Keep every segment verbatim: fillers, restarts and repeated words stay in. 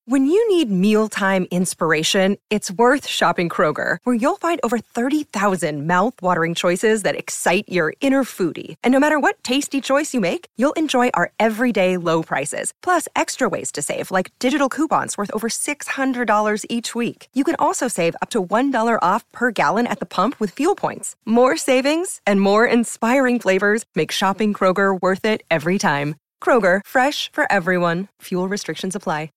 When you need mealtime inspiration, it's worth shopping Kroger, where you'll find over thirty thousand mouth-watering choices that excite your inner foodie. And no matter what tasty choice you make, you'll enjoy our everyday low prices, plus extra ways to save, like digital coupons worth over six hundred dollars each week. You can also save up to one dollar off per gallon at the pump with fuel points. More savings and more inspiring flavors make shopping Kroger worth it every time. Kroger, fresh for everyone. Fuel restrictions apply.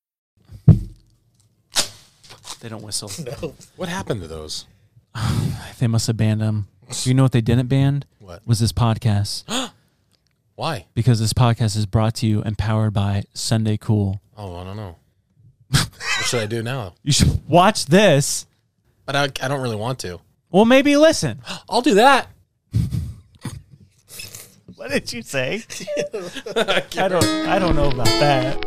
They don't whistle. No. What happened to those? They must have banned them. You know what they didn't ban? What? Was this podcast. Why? Because this podcast is brought to you and powered by Sunday Cool. Oh, I don't know. What should I do now? You should watch this. But I, I don't really want to. Well, maybe listen. I'll do that. What did you say? I, I don't I don't know about that.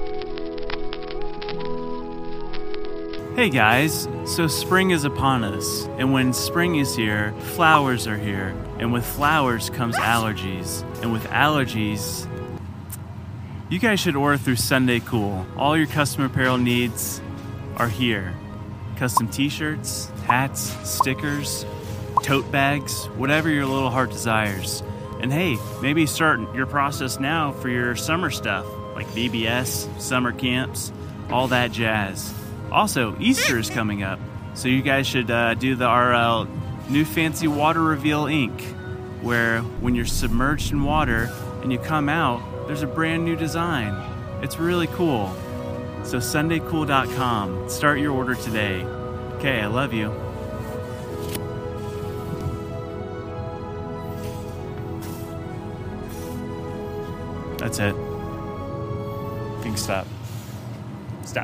Hey guys, so spring is upon us, and when spring is here, flowers are here, and with flowers comes allergies, and with allergies, you guys should order through Sunday Cool. All your custom apparel needs are here. Custom t-shirts, hats, stickers, tote bags, whatever your little heart desires. And hey, maybe start your process now for your summer stuff, like V B S, summer camps, all that jazz. Also, Easter is coming up, so you guys should uh, do the our uh, new fancy water reveal ink, where when you're submerged in water and you come out, there's a brand new design. It's really cool. So Sunday Cool dot com. Start your order today. Okay, I love you. That's it. You can stop. Stop.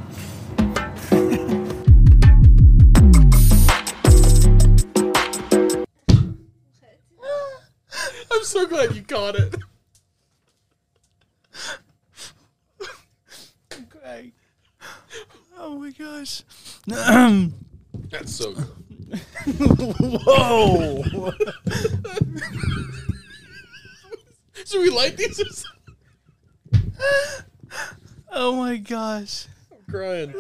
I'm so glad you caught it. Okay. Oh my gosh. That's so good. Whoa. Should we light these or something? Oh my gosh. I'm crying.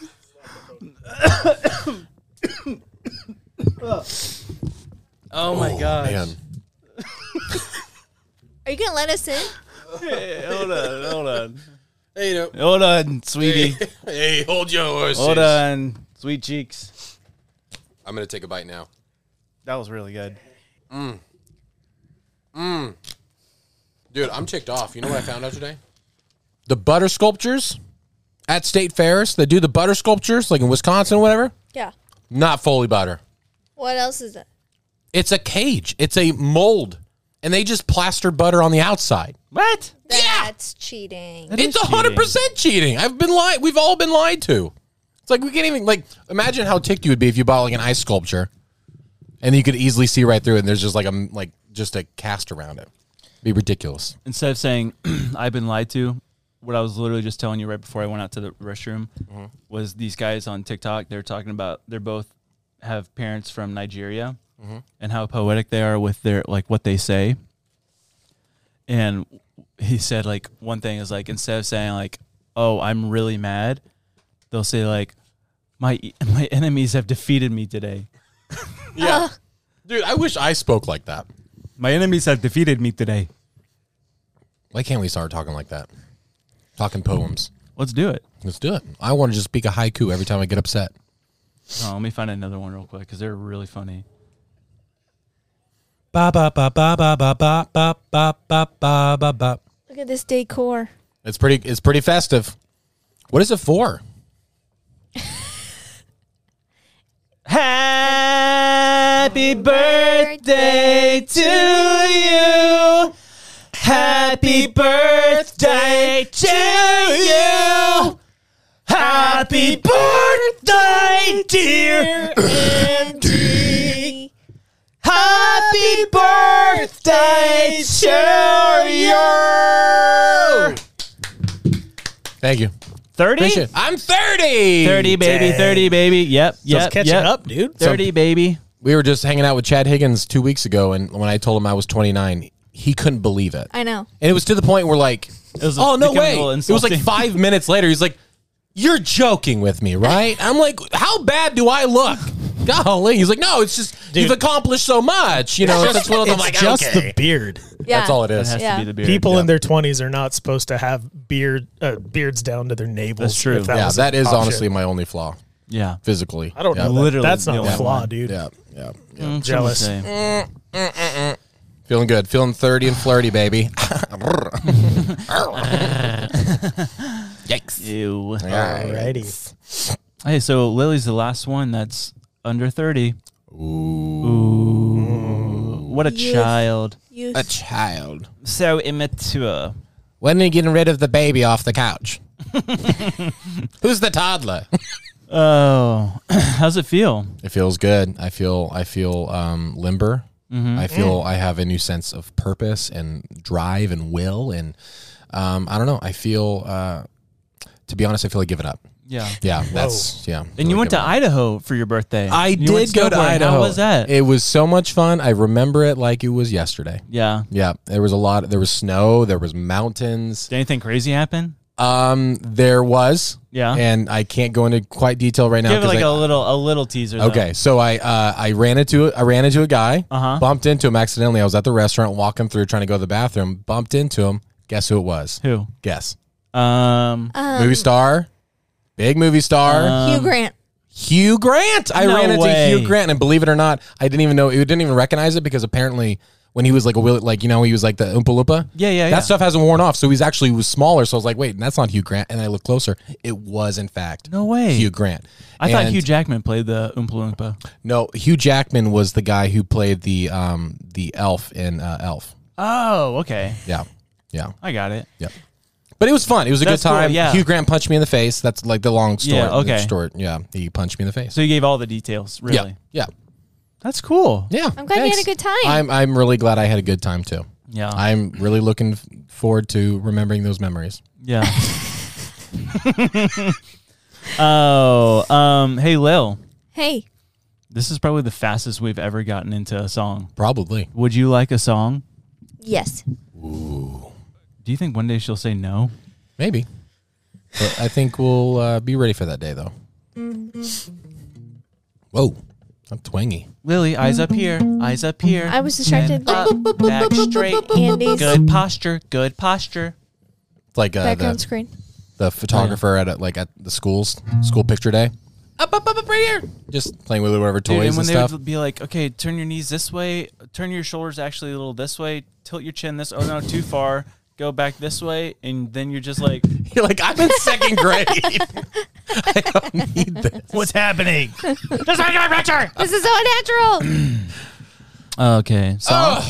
Oh my Oh, gosh. man. Are you gonna let us in? Hey, hold on, hold on. Hey, you know. Hold on, sweetie. Hey, hey, hold your horses. Hold on, sweet cheeks. I'm going to take a bite now. That was really good. Mmm. Mmm. Dude, I'm ticked off. You know what I found out today? The butter sculptures at state fairs, they do the butter sculptures, like in Wisconsin or whatever, Yeah. not Foley butter. What else is it? It's a cage. It's a mold. And they just plaster butter on the outside. What? That's cheating. That It's is one hundred percent cheating. I've been lied. We've all been lied to. It's like we can't even, like, imagine how ticked you would be if you bought, like, an ice sculpture and you could easily see right through it and there's just, like, a, like just a cast around it. It'd be ridiculous. Instead of saying, I've been lied to, what I was literally just telling you right before I went out to the restroom mm-hmm. was these guys on TikTok, they're talking about, they're both have parents from Nigeria mm-hmm. and how poetic they are with their, like, what they say. And he said, like, one thing is, like, instead of saying, like, oh, I'm really mad, they'll say, like, my my enemies have defeated me today. Yeah. Dude, I wish I spoke like that. My enemies have defeated me today. Why can't we start talking like that? Talking poems. Let's do it. Let's do it. I want to just speak a haiku every time I get upset. Oh, let me find another one real quick because they're really funny. Ba ba ba ba ba ba ba ba ba ba ba ba ba. Look at this decor. It's pretty. It's pretty festive. What is it for? Happy birthday to you. Happy birthday to you. Happy birthday, dear Andy. Happy birthday to you. Thank you. thirty? Appreciate it. I'm thirty. thirty, baby. Dang. thirty, baby. Yep. So Yep. it's catching yep. up, dude. thirty, baby. We were just hanging out with Chad Higgins two weeks ago, and when I told him I was twenty-nine, he couldn't believe it. I know. And it was to the point where, like, It was oh, no becoming a way. little It was like insulting. five minutes later. He's like, You're joking with me, right? I'm like, how bad do I look? Golly. He's like, no, it's just, Dude. you've accomplished so much. You know, it's, that's what I'm It's like, just okay. the beard. Yeah. That's all it It is. has Yeah. to be the beard. People Yeah. in their twenties are not supposed to have beard uh, beards down to their navels. That's true. if that Yeah, was that an is option. honestly my only flaw, Yeah. physically. I don't yeah. know. That. Literally That's the not only a flaw, one. dude. Yeah, yeah, yeah. Mm, some jealous. would say. Feeling good. Feeling thirty and flirty, baby. Yikes. Ew. Alrighty. Hey, so Lily's the last one that's under thirty. Ooh. Ooh. What a Youth. child. You A child. So immature. When are you getting rid of the baby off the couch? Who's the toddler? Oh, how's it feel? It feels good. I feel I feel um, limber. Mm-hmm. I feel I have a new sense of purpose and drive and will. And um, I don't know. I feel, uh, to be honest, I feel like giving up. Yeah. Yeah, that's, yeah. And you went to Idaho for your birthday. I You went did go to snowboarding. Idaho. How was that? It was so much fun. I remember it like it was yesterday. yeah. Yeah, there was a lot. There was snow. There was mountains. Did anything crazy happen? Um, there was. Yeah. And I can't go into quite detail right now. Give it 'cause like I- a little, a little teaser. Okay, so I uh, I ran into I ran into a guy, Uh-huh. bumped into him accidentally. I was at the restaurant walking through trying to go to the bathroom, bumped into him. Guess who it was? Though. Guess. Who? Um. um, movie star, big movie star, Um, Hugh Grant. Hugh Grant. I no ran into way. Hugh Grant, and believe it or not, I didn't even know. He didn't even recognize it because apparently when he was like a will- like you know he was like the Oompa Loompa. Yeah, yeah, That yeah. stuff hasn't worn off, so he's actually was smaller. So I was like, wait, that's not Hugh Grant. And I looked closer. It was in fact No way. Hugh Grant. I thought And- Hugh Jackman played the Oompa Loompa. No, Hugh Jackman was the guy who played the um the elf in uh, Elf. Oh, okay. Yeah, yeah, I got it. yeah. But it was fun. It was a That's good cool, time. yeah. Hugh Grant punched me in the face. That's like the long story. Yeah, okay. The story. Yeah, he punched me in the face. So you gave all the details, really? Yeah, yeah, That's cool. yeah. I'm glad you had a good time. I'm I'm really glad I had a good time too. Yeah. I'm really looking f- forward to remembering those memories. Yeah. Oh, um, hey Lil, Hey, this is probably the fastest we've ever gotten into a song. Probably. Would you like a song? yes. Do you think one day she'll say no? Maybe. But I think we'll uh, be ready for that day though. Whoa, I'm twangy. Lily, eyes up here, eyes up here. I was distracted by Up, back straight. Andy's Good posture, good posture. It's like uh, background the, screen. the photographer at a, like at the schools school picture day. Up, up, up, up, right here. Just playing with whatever toys Dude, and and, when they stuff. would be like, okay, turn your knees this way, turn your shoulders actually a little this way, tilt your chin this, oh no, too far, go back this way, and then you're just like, You're like, I'm in second grade. I don't need this. What's happening? This is so unnatural. okay, song.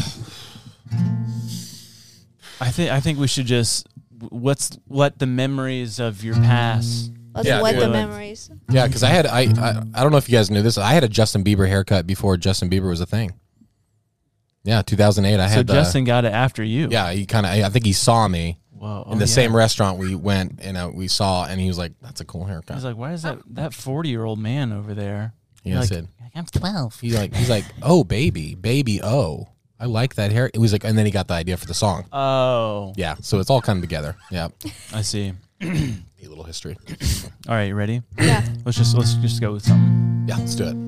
I think I think we should just what's what the memories of your past. Let's Yeah, wet dude. the memories. Yeah, because I had I, I I don't know if you guys knew this. I had a Justin Bieber haircut before Justin Bieber was a thing. Yeah, two thousand eight. I So had the, Justin got it after you. Yeah, he kind of. I think he saw me Whoa. in oh, the yeah. same restaurant we went and uh, we saw, and he was like, "That's a cool haircut." He's like, why is that that forty year old man over there? He You're like, said, I'm twelve. "He's like, he's like, oh baby, baby, oh, I like that hair." It was like, and then he got the idea for the song. Oh, Yeah, so it's all coming together. Yeah, I see. a little history. All right, you ready? Yeah. Let's just let's just go with something. Yeah, let's do it.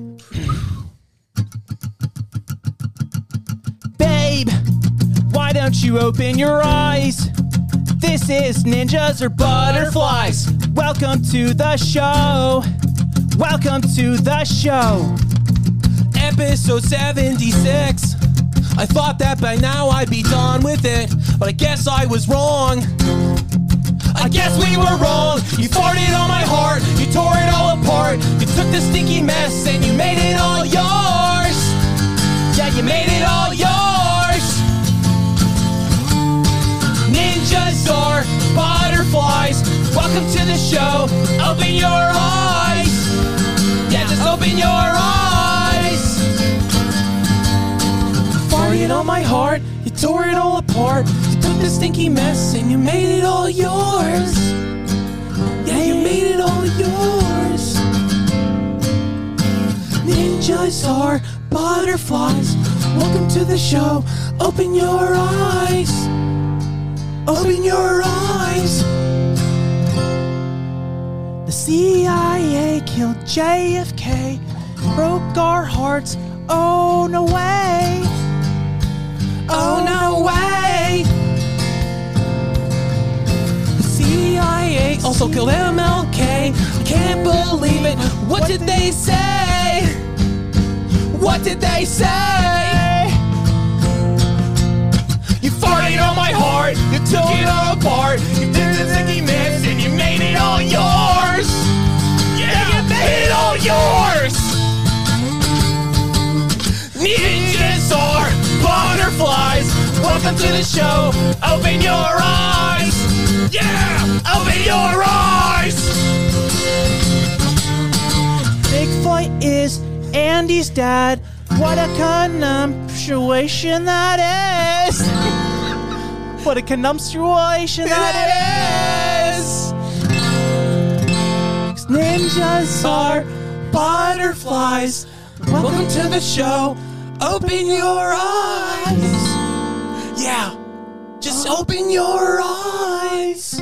Babe, why don't you open your eyes? This is Ninjas or Butterflies. Welcome to the show. Welcome to the show. Episode seventy-six. I thought that by now I'd be done with it, but I guess I was wrong. I guess we were wrong. You farted on my heart, you tore it all apart. You took the stinky mess and you made it all yours. Yeah, you made it all yours. Ninjas are butterflies. Welcome to the show. Open your eyes. Yeah, just open your eyes. Farted on my heart, you tore it all apart. You took the stinky mess and you made it all yours. Yeah, you made it all yours. Ninjas are butterflies. Welcome to the show. Open your eyes. Open your eyes. The The C I A killed J F K, broke our hearts. Oh, no way. Oh, no way. The C I A also killed M L K. Can't believe it. What did they say? What did they say? You farted on my heart. You took it all apart. You did the sticky mix and you made it all yours. Yeah, you made it all yours. Ninjas are butterflies. Welcome to the show. Open your eyes. Yeah, open your eyes. Bigfoot is Andy's dad. What a connumptuation that is. What a connumptuation that is. Ninjas are butterflies. Welcome to the show. Open your eyes. Yeah, just open your eyes.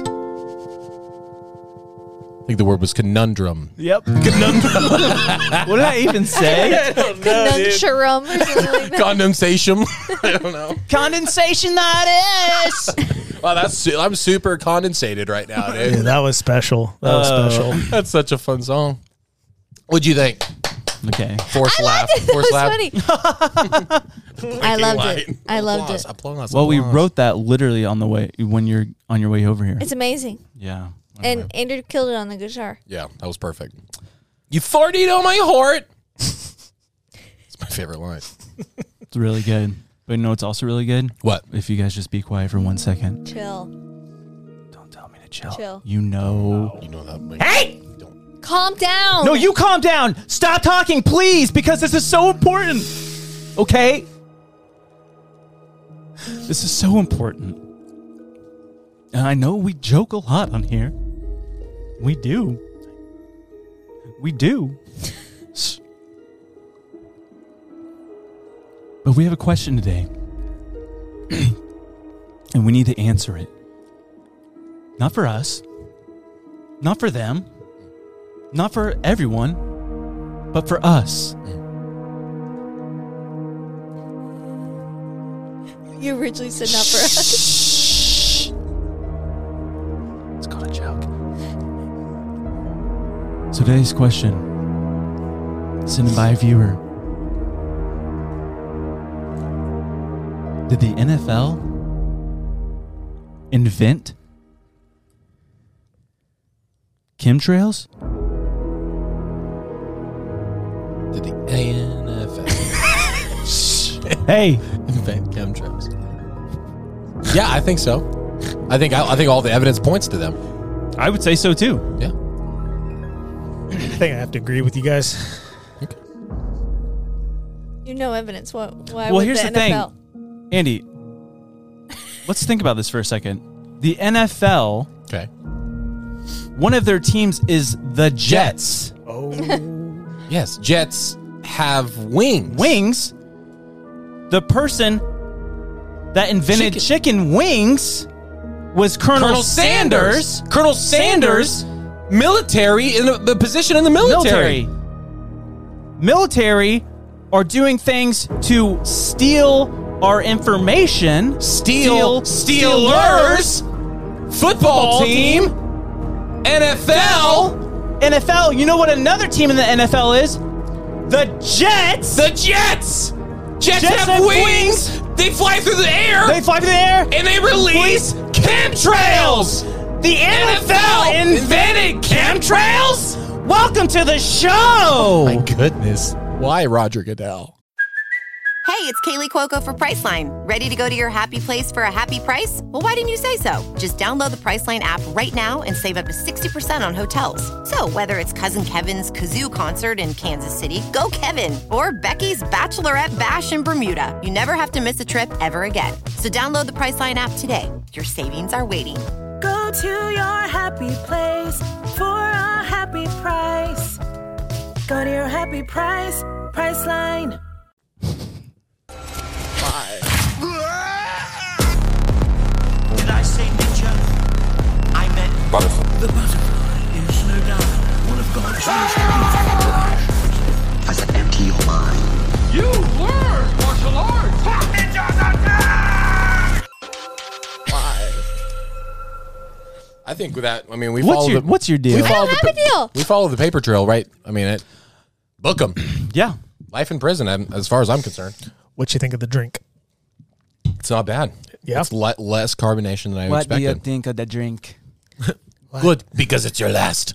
I think the word was conundrum. Yep. Conundrum. What did I even say? Conundrum or something like that. Condensation. I don't know. Condensation that is. Wow, that's su- I'm super condensated right now, dude. Yeah, that was special. That was Oh, special. That's such a fun song. What'd you think? Okay. Forced I laugh. loved it. Forced That laugh. was funny. I loved Light. it. I loved Applause, it. Applause, Well, we applause. wrote that literally on the way when you're on your way over here. It's amazing. Yeah. And Andrew killed it on the guitar. Yeah, that was perfect. You farted on my heart. It's my favorite line. It's really good. But you know what's also really good? What? If you guys just be quiet for one second. Chill. Don't tell me to chill. Chill. You know. You know that. Hey! Calm down. No, you calm down. Stop talking, please, because this is so important. Okay? This is so important. And I know we joke a lot on here. We do. We do. But we have a question today. And we need to answer it. Not for us. Not for them. Not for everyone. But for us. You originally said not for us. It's called a joke. So today's question, sent in by a viewer. Did the N F L invent chemtrails? Did the N F L Hey, invent chemtrails? Yeah, I think so. I think I, I think all the evidence points to them. I would say so too. Yeah. I think I have to agree with you guys. You know evidence. What? Why Well, would here's the, the N F L? thing. Andy, let's think about this for a second. The N F L, Okay. one of their teams is the Jets. Oh, Yes, Jets have wings. Wings. The person that invented chicken, Chicken. wings was Colonel, Colonel Sanders. Sanders. Colonel Sanders, military in the, the position in the military. Military. Military are doing things to steal our information. Steel, Steal- Steelers, football Football team, N F L, N F L, you know what another team in the N F L is? The Jets. the Jets. Jets, Jets have, have wings. They fly through the air. They fly through the air. and they release chemtrails. The N F L invented chemtrails? Welcome to the show. My goodness. Why Roger Goodell? Hey, it's Kaylee Cuoco for Priceline. Ready to go to your happy place for a happy price? Well, why didn't you say so? Just download the Priceline app right now and save up to sixty percent on hotels. So whether it's Cousin Kevin's Kazoo Concert in Kansas City, go Kevin, or Becky's Bachelorette Bash in Bermuda, you never have to miss a trip ever again. So download the Priceline app today. Your savings are waiting. Go to your happy place for a happy price. Go to your happy price, Priceline. Did I say ninja? I meant butterfly. The butterfly is no doubt As I empty your mind. You learn martial arts! I think with that, I mean, we What's follow your the, What's your deal? we I follow don't the, have a deal. We follow the paper trail, right? I mean, it book them. Yeah. Life in prison, as far as I'm concerned. What you think of the drink? It's not bad. Yeah. It's le- less carbonation than I What do you expected. think of the drink? Good, because it's your last.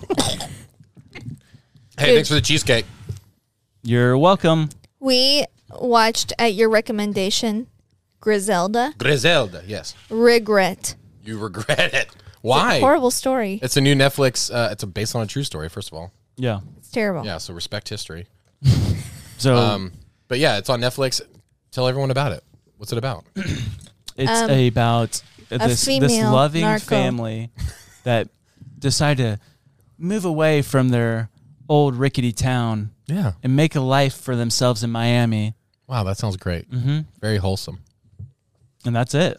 Hey, thanks for the cheesecake. You're welcome. We watched at your recommendation, Griselda. Griselda, yes. Regret. You regret it. Why? Horrible story. It's a new Netflix. Uh, it's a based on a true story. First of all, Yeah. It's terrible. yeah. So respect history. So Um, but yeah, it's on Netflix. Tell everyone about it. What's it about? it's Um, about this this female loving narco. family that decide to move away from their old rickety town Yeah. and make a life for themselves in Miami, Wow, that sounds great. mm-hmm. Very wholesome. and that's it.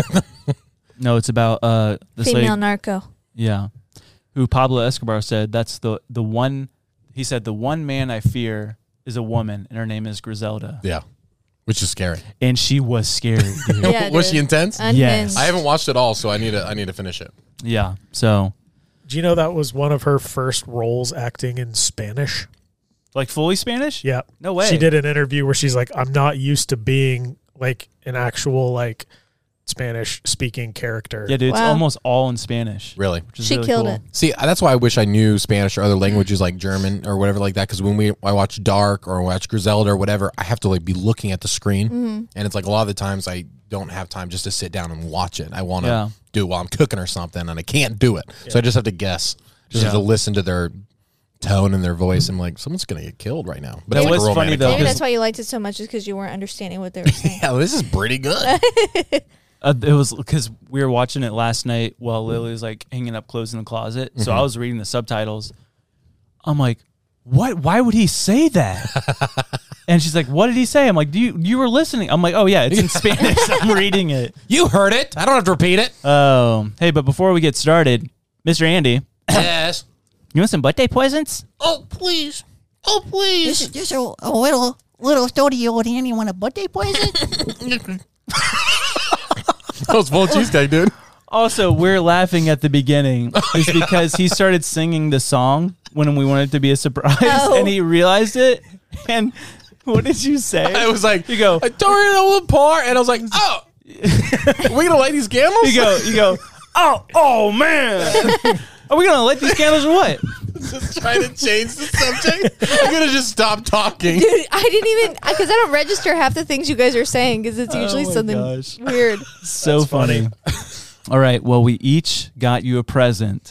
No, it's about uh this Female lady, narco. yeah, who Pablo Escobar said that's the the one. He said the one man I fear is a woman, and her name is Griselda. Yeah, which is scary. And she was scary, dude. Yeah, Was dude. she intense? Unhinged. Yes. I haven't watched it all, so I need to. I need to finish it. Yeah. So Do you know that was one of her first roles acting in Spanish? like fully Spanish? Yeah. No way. She did an interview where she's like, I'm not used to being like an actual like Spanish speaking character. Yeah, dude. It's Wow. almost all in Spanish. Really? Which is She really killed cool. it. See, that's why I wish I knew Spanish or other languages like German or whatever like that. Because when we I watch Dark or watch Griselda or whatever, I have to like be looking at the screen, Mm-hmm. and it's like a lot of the times I don't have time just to sit down and watch it. I want to Yeah. do it while I'm cooking or something, and I can't do it. So I just have to guess. Just have Yeah. to listen to their tone and their voice. I'm like, someone's gonna get killed right now. But That it's like was a funny, romantic though, Maybe comedy. that's why you liked it so much, is because you weren't understanding what they were saying. Yeah, this is pretty good. Uh, it was because we were watching it last night while Lily was like hanging up clothes in the closet. So Mm-hmm. I was reading the subtitles. I'm like, what? Why would he say that? And she's like, what did he say? I'm like, do you you were listening? I'm like, oh yeah, it's in Spanish. I'm reading it. You heard it. I don't have to repeat it. Oh, hey, but before we get started, Mister Andy, Yes. you want some birthday presents? Oh please. Oh please. Just, just a, a little little thirty-year-old Andy want a birthday present? That was full cheesecake, dude. Also, we're laughing at the beginning is because he started singing the song when we wanted it to be a surprise, Oh. and he realized it. And what did you say? I was like, You go- I tore it all apart, and I was like, oh, we gonna light these candles? You go, you go, oh, oh man. Are we going to light these candles or what? Just trying to change the subject. I'm gonna just stop talking. Dude, I didn't even, because I don't register half the things you guys are saying, because it's usually Oh my something gosh. weird. So funny. All right. Well, we each got you a present.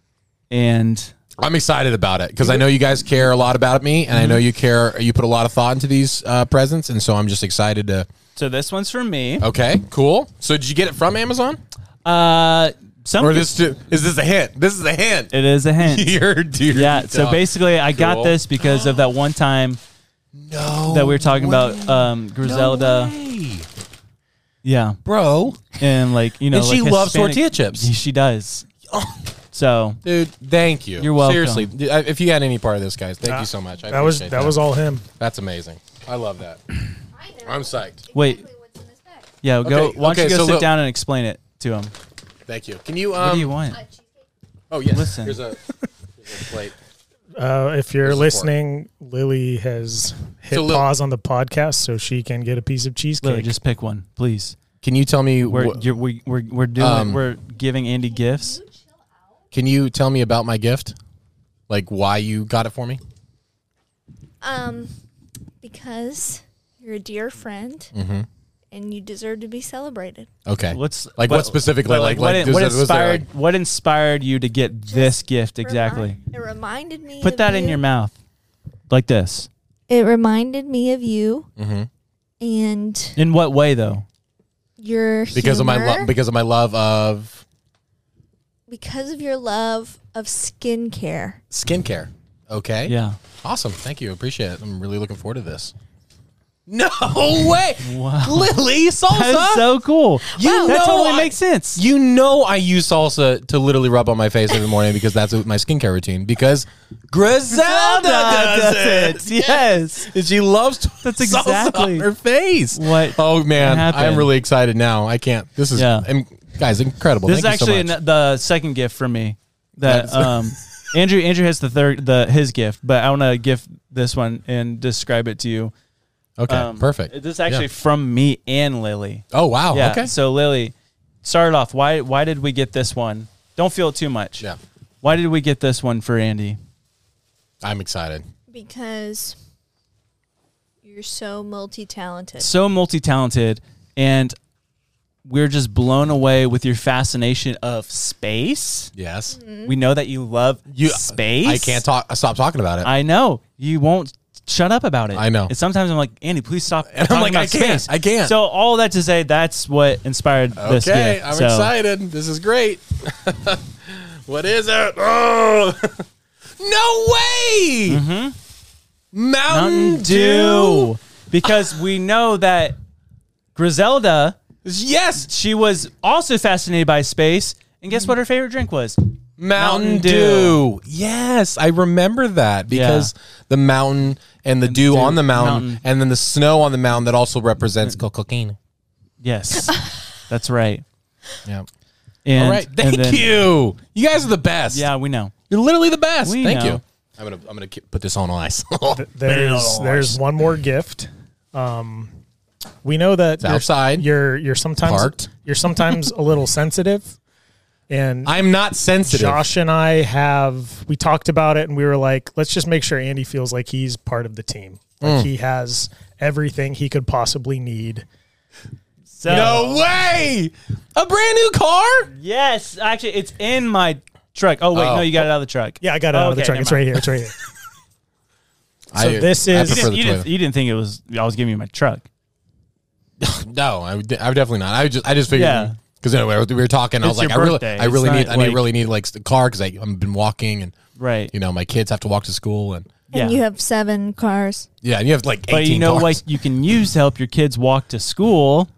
And I'm excited about it because I know you guys care a lot about me, and I know you care. You put a lot of thought into these uh, presents, and so I'm just excited to. so this one's from me. Okay, cool. So did you get it from Amazon, Uh, some or this? Too, is this a hint? This is a hint. It is a hint. Dear, dear. Yeah. So dog. basically, I got Cool. this because of that one time no that we were talking way. about um, Griselda. No way. Yeah. Bro, And like, you know, and she like loves Hispanic- tortilla chips. She does. So Dude, thank you. You're welcome. Seriously, dude, I- if you had any part of this, guys, thank Nah, you so much. I That was appreciate that was all him. That's amazing. I love that. I'm psyched. wait. Yeah, go. Okay, Why don't okay, you go so sit look- down and explain it to him? Thank you. Can you? Um, What do you want? Oh yes. Listen. Here's a, here's a plate. Uh, if you're Here's the listening, Lily has hit So, Lil- pause on the podcast so she can get a piece of cheesecake. Lily, just pick one, please. Can you tell me? We're wh- you're, we, we're we're doing Um, we're giving Andy gifts. Can you tell me about my gift? Like why you got it for me? Um, because you're a dear friend, Mm-hmm. and you deserve to be celebrated. Okay. What's Like what specifically? but, Like what, like what was there- was there, inspired what inspired you to get this gift exactly? Remind- it reminded me Put of that in you. your mouth, like this. It reminded me of you, like, Mhm. and In what way though? your because of my humor, love because of my love of because of your love of skincare. skincare. Okay. Yeah. Awesome. Thank you. Appreciate it. I'm really looking forward to this. No way. Wow. Lily, salsa. That's so cool. You Wow, that know totally I- makes sense. You know I use salsa to literally rub on my face every morning because that's my skincare routine. Because Griselda does it. Yes. And she loves That's salsa exactly on her face. what Oh man, happened. I'm really excited now. I can't. This is Yeah. I'm, guys incredible. This Thank is you so actually much. an- the second gift from me. That That's- um, Andrew Andrew has the third the his gift, but I want to gift this one and describe it to you. Okay, Um, perfect. This is actually Yeah. from me and Lily. Oh wow. Yeah. Okay. So Lily, start off. Why why did we get this one? Don't feel it too much. Yeah. Why did we get this one for Andy? I'm excited. Because you're so multi-talented. So multi-talented, and we're just blown away with your fascination of space. Yes. We know that you love You space. I can't talk. Stop talking about it. I know you won't shut up about it. I know. And sometimes I'm like, Andy, please stop. And I'm talking like, about I can't. space. I can't. So all that to say, that's what inspired this Okay, gift. I'm So, excited. This is great. What is it? Oh, no way! Mm-hmm. Mountain, Mountain Dew. Dew, because we know that Griselda, Yes, she was also fascinated by space, and guess what her favorite drink was? Mountain, Mountain Dew. Dew. Yes, I remember that because the mountain and the And dew dew- on the mountain, mountain. and then the snow on the mountain that also represents cocaine. Yes, that's right. Yeah. And, All right. Thank and then- you. You guys are the best. Yeah, we know. You're literally the best. We Thank know. you. I'm gonna I'm gonna put this on ice. There's there's one more gift. Um, we know that It's outside. You're you're sometimes Parked. you're sometimes a little sensitive, and I'm not sensitive. Josh and I have we talked about it, and we were like, let's just make sure Andy feels like he's part of the team, like Mm. he has everything he could possibly need. So, No way! A brand new car? Yes, actually, it's in my truck. Oh wait, Oh. no, you got it out of the truck. Yeah, I got it out of the Okay, truck. never It's mind. right here. It's right here. So I, this I is- You prefer didn't, the you, Toyota. didn't, you didn't think it was I was giving you my truck. No, I, would- I would definitely not. I would just I just figured Yeah. because anyway we were talking. I It's was like, I your really, birthday. I really It's need, not I need, like- really need like the car because I've been walking and Right. you know my kids have to walk to school and And Yeah. you have seven cars. yeah, and you have like eighteen But you know cars. what you can use to help your kids walk to school?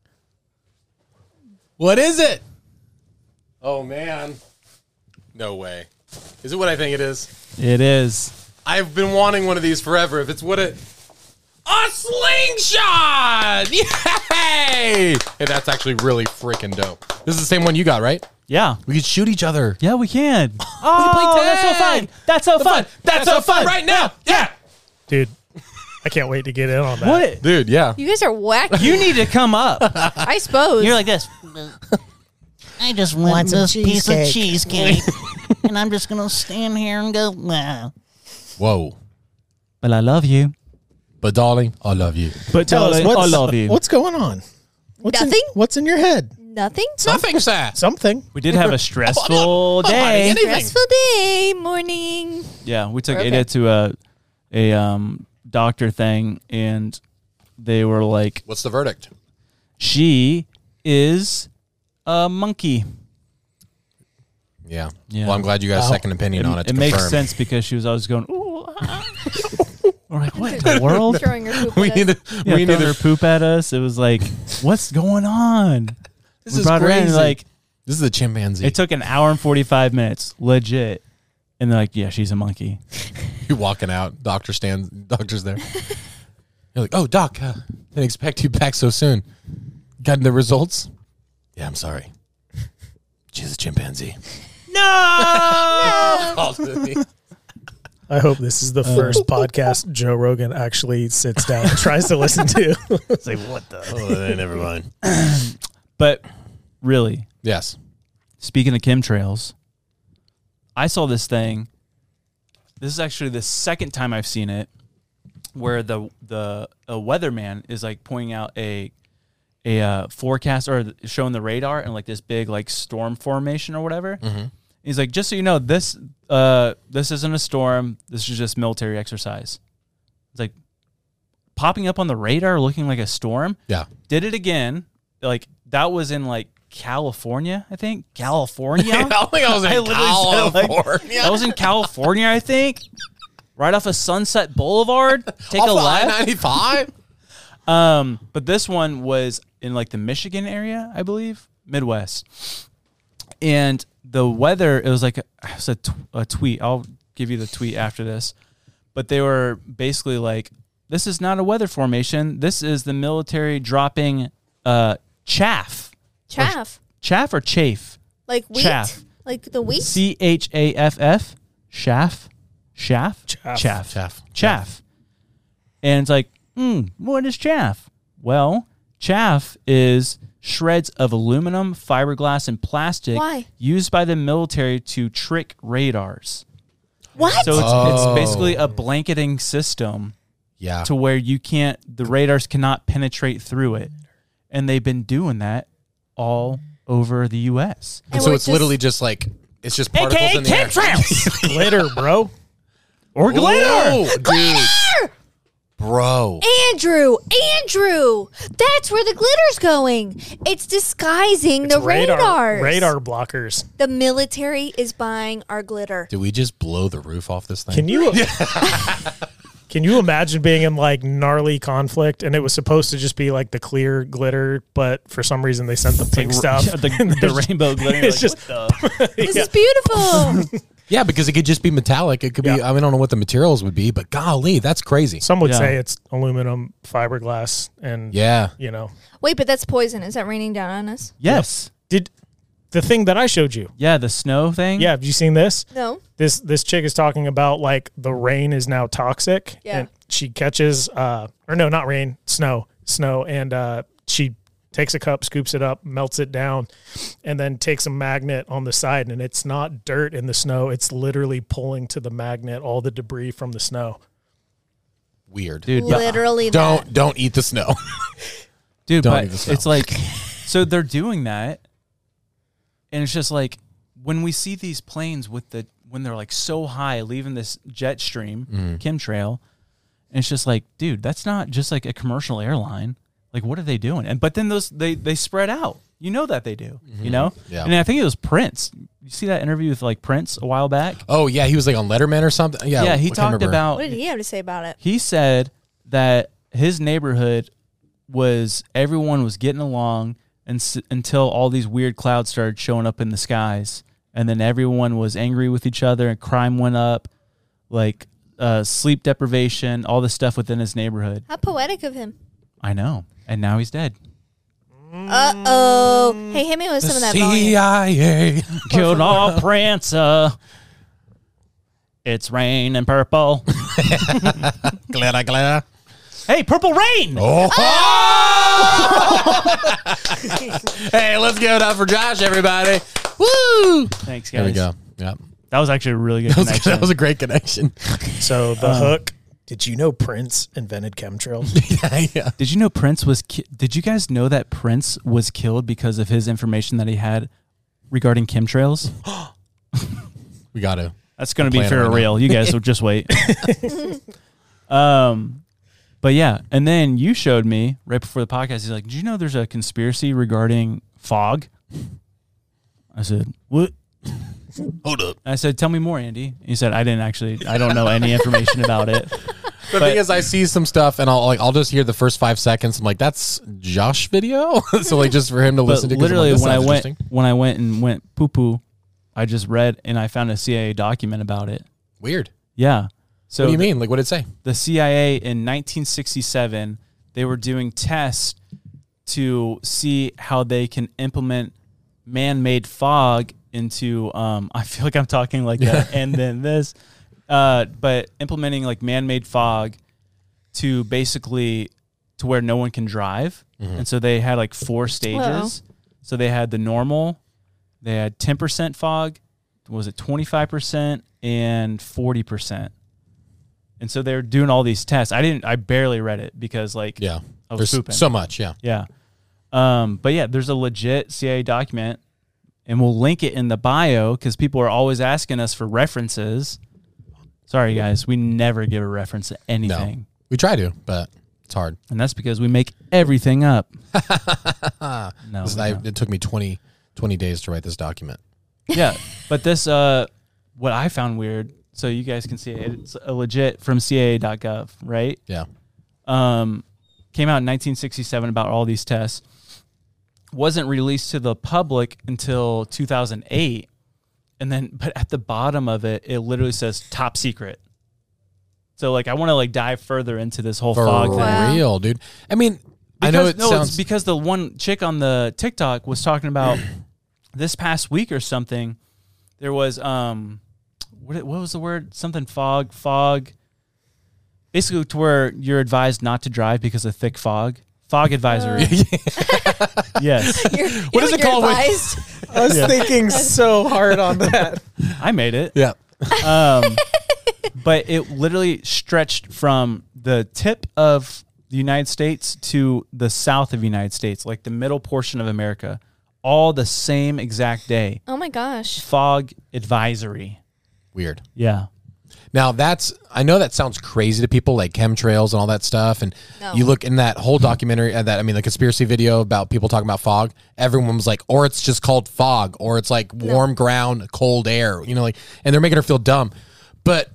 What is it? Oh man, no way. Is it what I think it is? It is. I've been wanting one of these forever. If it's what it. A slingshot! Yay! Hey, that's actually really freaking dope. This is the same one you got, right? Yeah. We could shoot each other. Yeah, we can. We Oh, can play that's so tag. fun. That's so fun. That's so fun right now. Yeah. Dude, I can't wait to get in on that. What? Dude, yeah. You guys are wacky. You need to come up. I suppose. You're like this. I just want some this piece of cheesecake. cheesecake. and I'm just going to stand here and go, wow. Whoa. But I love you. But darling, I love you. But Tell us darling, I what's, love you. what's going on? What's Nothing? In, what's in your head? Nothing? Nothing, sir. Something. We did have a stressful Oh, no. Oh, honey, day. anything. Stressful day, morning. Yeah, we took Okay. Ada to a a um, doctor thing, and they were like, What's the verdict? she is a monkey. Yeah. Yeah. Well, I'm glad you guys Wow. second opinion It, on it. it To makes confirm. sense because she was always going, ooh. ah." We're like, what in the world? Throwing her poop We at need us. to. Yeah, we need throwing to. her poop at us. It was like, what's going on? This we is brought her in, crazy. like, This is a chimpanzee. it took an hour and forty-five minutes, legit. And they're like, yeah, she's a monkey. You're walking out. Doctor stands. Doctor's there. You're like, oh, doc, uh, didn't expect you back so soon. Got the results? Yeah, I'm sorry. She's a chimpanzee. No! Calls to me. I hope this is the first podcast Joe Rogan actually sits down and tries to listen to. It's like, what the? Oh, never mind. But really, Yes. speaking of chemtrails, I saw this thing. This is actually the second time I've seen it, where the the a weatherman is like pointing out a a uh, forecast or showing the radar and like this big like storm formation or whatever. Mm-hmm. He's like, just so you know, this uh this isn't a storm. This is just military exercise. It's like popping up on the radar, looking like a storm. Yeah. Did it again. Like that was in like California, I think. California. I don't think I was in I literally said it like- California. I was in California, I think. Right off of Sunset Boulevard. Take Off a of I left. ninety-five? Um, but this one was in like the Michigan area, I believe, Midwest. And the weather, it was like a, it was a, t- a tweet. I'll give you the tweet after this. But they were basically like, this is not a weather formation. This is the military dropping uh, chaff. Chaff. Or, chaff or chafe? Like wheat? Chaff. Like the wheat? C H A F F. Chaff. Chaff? Chaff. Chaff. Chaff. Chaff. And it's like, hmm, what is chaff? Well, chaff is shreds of aluminum, fiberglass, and plastic Why? used by the military to trick radars. What? So it's, Oh. it's basically a blanketing system Yeah. to where you can't, the radars cannot penetrate through it. And they've been doing that all over the U S. And so it's literally just like, it's just particles in the air. chemtrails. Glitter, bro. Or glitter. Whoa, dude. Bro. Andrew, Andrew, that's where the glitter's going. It's disguising It's the radar, radars. radar blockers. The military is buying our glitter. Did we just blow the roof off this thing? Can you Can you imagine being in like gnarly conflict and it was supposed to just be like the clear glitter, but for some reason they sent the pink stuff. the, and the there's- rainbow glitter. It's Like, just what the? This is beautiful. Yeah, because it could just be metallic. It could be, Yeah. I, mean, I don't know what the materials would be, but golly, that's crazy. Some would Yeah. say it's aluminum, fiberglass, and Yeah. you know. Wait, but that's poison. Is that raining down on us? Yes. Did the thing that I showed you? Yeah, the snow thing. Yeah, have you seen this? No. This this chick is talking about like the rain is now toxic. Yeah. And she catches uh or no, not rain, snow. Snow and uh she takes a cup, scoops it up, melts it down, and then takes a magnet on the side, and it's not dirt in the snow, it's literally pulling to the magnet all the debris from the snow. Weird. Dude, Literally Don't that. don't eat the snow. Dude, Don't but eat the snow. it's like, so they're doing that, and it's just like when we see these planes with the when they're like so high, leaving this jet stream, Mm. chemtrail, and it's just like, dude, that's not just like a commercial airline. Like, what are they doing? And but then those they they spread out. You know that they do. You know. Yeah. And I think it was Prince. You see that interview with like Prince a while back? Oh, yeah, he was like on Letterman or something. Yeah, Yeah, he I can't talked remember. about. What did he have to say about it? He said that his neighborhood was everyone was getting along and, s- until all these weird clouds started showing up in the skies, and then everyone was angry with each other, and crime went up, like uh, sleep deprivation, all the stuff within his neighborhood. How poetic of him. I know, and now he's dead. Uh oh. Hey, hit me with some of that volume. C I A. Killed all Prince. Uh, it's rain and purple. Glitter, glitter. Hey, purple rain. Oh! Hey, let's give it up for Josh, everybody. Woo! Thanks, guys. There we go. Yep. That was actually a really good That was, connection. that was a great connection. So the Um, hook. Did you know Prince invented chemtrails? yeah, yeah. Did you know Prince was? Ki- Did you guys know that Prince was killed because of his information that he had regarding chemtrails? We got to. That's going to be Plan it for right real. now. You guys will just wait. um, but yeah, and then you showed me right before the podcast. He's like, "Did you know there's a conspiracy regarding fog?" I said, "What?" Hold up. I said, "Tell me more, Andy." He said, "I didn't actually. I don't know any information about it." The But- thing is, I see some stuff, and I'll like I'll just hear the first five seconds. I'm like, "That's Josh video." So like, just for him to But listen to. 'cause I'm literally, like, this when I sounds went interesting. when I went and went poo poo, I just read and I found a C I A document about it. Weird. Yeah. So What do you the- mean? Like, what did it say? The C I A in nineteen sixty-seven, they were doing tests to see how they can implement man-made fog into. Um, I feel like I'm talking like that, and then this, uh, but implementing like man-made fog to basically to where no one can drive, Mhm. and so they had like four stages. So they had the normal, they had ten percent fog, was it twenty-five percent and forty percent. And so they're doing all these tests. I didn't, I barely read it because like, Yeah, I was there's pooping. so much. Yeah, Yeah. Um, but yeah, there's a legit C I A document and we'll link it in the bio because people are always asking us for references. Sorry guys, we never give a reference to anything. we try to, but it's hard. And that's because we make everything up. No, This- we I- don't. it took me twenty, twenty days to write this document. Yeah, but this, uh, what I found weird, so you guys can see it. It's a legit from C I A dot gov, right? Yeah. Um, came out in nineteen sixty-seven about all these tests. Wasn't released to the public until two thousand eight. And then, but at the bottom of it, it literally says top secret. So, like, I want to, like, dive further into this whole For fog thing. wow. real, dude. I mean, because, I know it no, sounds... it's because the one chick on the TikTok was talking about this past week or something. There was, um, what, what was the word? Something fog, fog. Basically, to where you're advised not to drive because of thick fog. Fog advisory. Uh, yes. You're, what is it called? advised? I was Yeah. thinking so hard on that. I made it. Yeah. Um, but it literally stretched from the tip of the United States to the south of the United States, like the middle portion of America, all the same exact day. Oh my gosh. Fog advisory. Weird. Yeah. Now that's, I know that sounds crazy to people, like chemtrails and all that stuff. And No. you look in that whole documentary, uh, that I mean, the conspiracy video about people talking about fog. Everyone was like, or it's just called fog, or it's like warm ground, cold air. You know, like, and they're making her feel dumb. But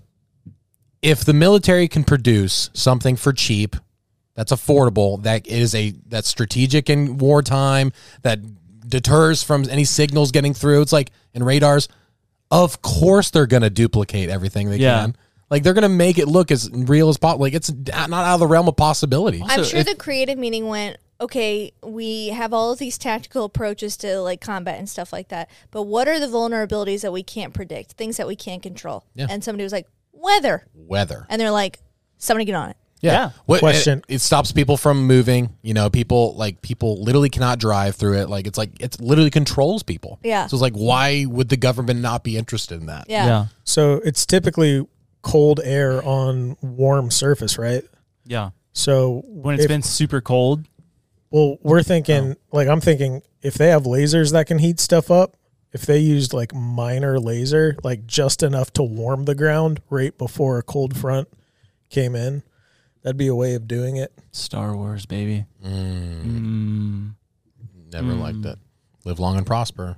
if the military can produce something for cheap, that's affordable, that is a that's strategic in wartime, that deters from any signals getting through. It's like in radars. Of course they're going to duplicate everything they Yeah. can. Like, they're going to make it look as real as possible. Like, it's not out of the realm of possibility. I'm Also, sure if- the creative meaning went, okay, we have all of these tactical approaches to like combat and stuff like that. But what are the vulnerabilities that we can't predict? Things that we can't control. Yeah. And somebody was like, weather. Weather. And they're like, somebody get on it. Yeah. Yeah. What, Question. It, it stops people from moving. You know, people, like, people literally cannot drive through it. Like, it's like, it literally controls people. Yeah. So it's like, why would the government not be interested in that? Yeah. Yeah. So it's typically cold air on warm surface, right? Yeah. So When it's if- been super cold. well, we're thinking, like, I'm thinking if they have lasers that can heat stuff up, if they used like minor laser, like just enough to warm the ground right before a cold front came in, that'd be a way of doing it. Star Wars, baby. Mm, Mm. never liked it. Live long and prosper.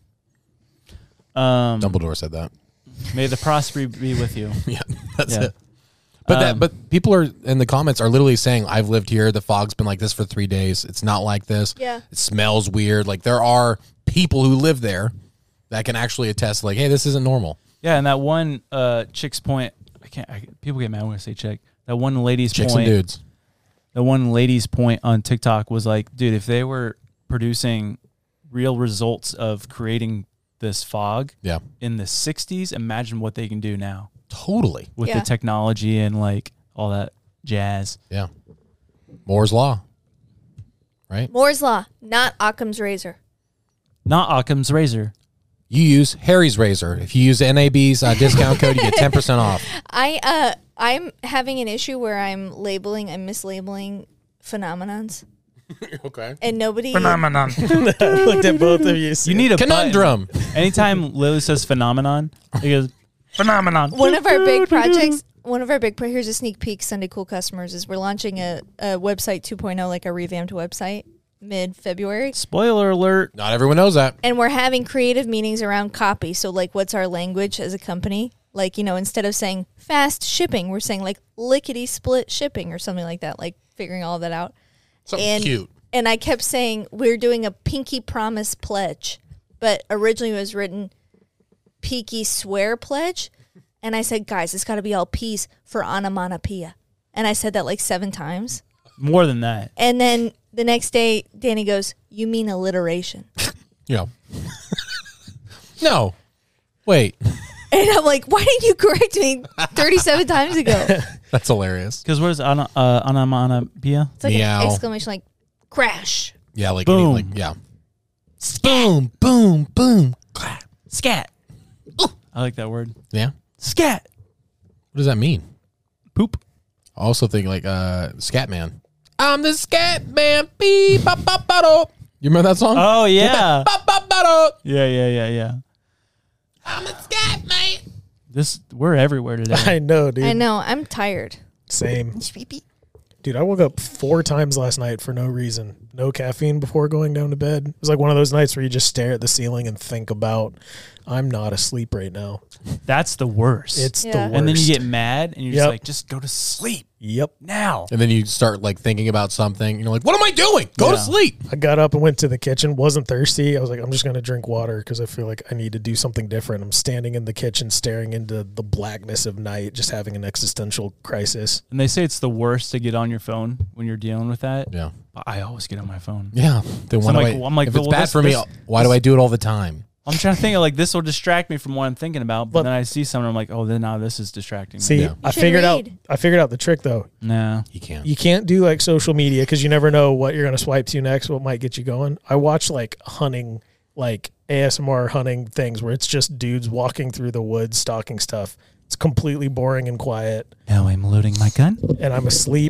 Um, Dumbledore said that. May the prosperity be with you. Yeah, that's Yeah. it. But that, Um, but people are in the comments are literally saying, "I've lived here. The fog's been like this for three days. It's not like this. Yeah. It smells weird. Like, there are people who live there that can actually attest, like, hey, this isn't normal." Yeah, and that one uh, chick's point, I can't. I, people get mad when I say chick. That one lady's Chicks point. and dudes. The one lady's point on TikTok was like, dude, if they were producing real results of creating this fog Yeah, in the sixties, imagine what they can do now totally. with Yeah. the technology and like all that jazz. Yeah, Moore's law, right? Moore's Law, not Occam's razor. Not Occam's razor. You use Harry's razor. If you use N A B's uh, discount code, you get ten percent off. I uh I'm having an issue where I'm labeling I'm mislabeling phenomenons. Okay. And nobody Phenomenon. I looked at both of you. You need a Conundrum. button. Anytime Lily says phenomenon, he goes, phenomenon. One of our big projects, one of our big, pro- here's a sneak peek, Sunday Cool customers, is we're launching a, a website two point oh, like a revamped website, mid-February. Spoiler alert. Not everyone knows that. And we're having creative meetings around copy. So, like, what's our language as a company? Like, you know, instead of saying fast shipping, we're saying, like, lickety-split shipping or something like that, like figuring all that out. Something and, cute. And I kept saying, we're doing a pinky promise pledge. But originally it was written peaky swear pledge. And I said, guys, it's got to be all peace for onomatopoeia. And I said that like seven times. More than that. And then the next day, Danny goes, you mean alliteration. Yeah. No. Wait. And I'm like, why didn't you correct me thirty-seven times ago? That's hilarious. Because what is ana- uh, onomatopoeia? It's like Meow. an exclamation, like, crash. Yeah, like, Boom. any, like yeah. Boom, boom, boom. Scat. I like that word. Yeah. Scat. What does that mean? Poop. I also think like uh Scat Man. I'm the Scat Man. Beep, bop, bop, bottle. You remember that song? Oh, yeah. Bop, bop, bottle. Yeah, yeah, yeah, yeah. I'm a Scat Man. This We're everywhere today. I know, dude. I know. I'm tired. Same. Dude, I woke up four times last night for no reason. No caffeine before going down to bed. It was like one of those nights where you just stare at the ceiling and think about I'm not asleep right now. That's the worst. It's Yeah. the worst. And then you get mad and it's the worst. It's Yeah. the worst. And then you get mad and you're just Yep. like, just go to sleep Yep. now. And then you start like thinking about something. You're like, what am I doing? Go to Yeah. sleep. I got up and went to the kitchen. Wasn't thirsty. I was like, I'm just going to drink water because I feel like I need to do something different. I'm standing in the kitchen, staring into the blackness of night, just having an existential crisis. And they say it's the worst to get on your phone when you're dealing with that. Yeah. But I always get on my phone. Yeah. Then So why I'm do like- I, I'm like, if it's well, bad this- for me, this- why do I do it all the time? I'm trying to think of like this will distract me from what I'm thinking about, but But- then I see something, I'm like, oh, then now this is distracting me. See, Yeah. I should figured out. read. I figured out the trick though. No. You can't. You can't do like social media because you never know what you're going to swipe to next, what might get you going. I watch like hunting, like A S M R hunting things where it's just dudes walking through the woods, stalking stuff. It's completely boring and quiet, Now I'm loading my gun. and I'm asleep.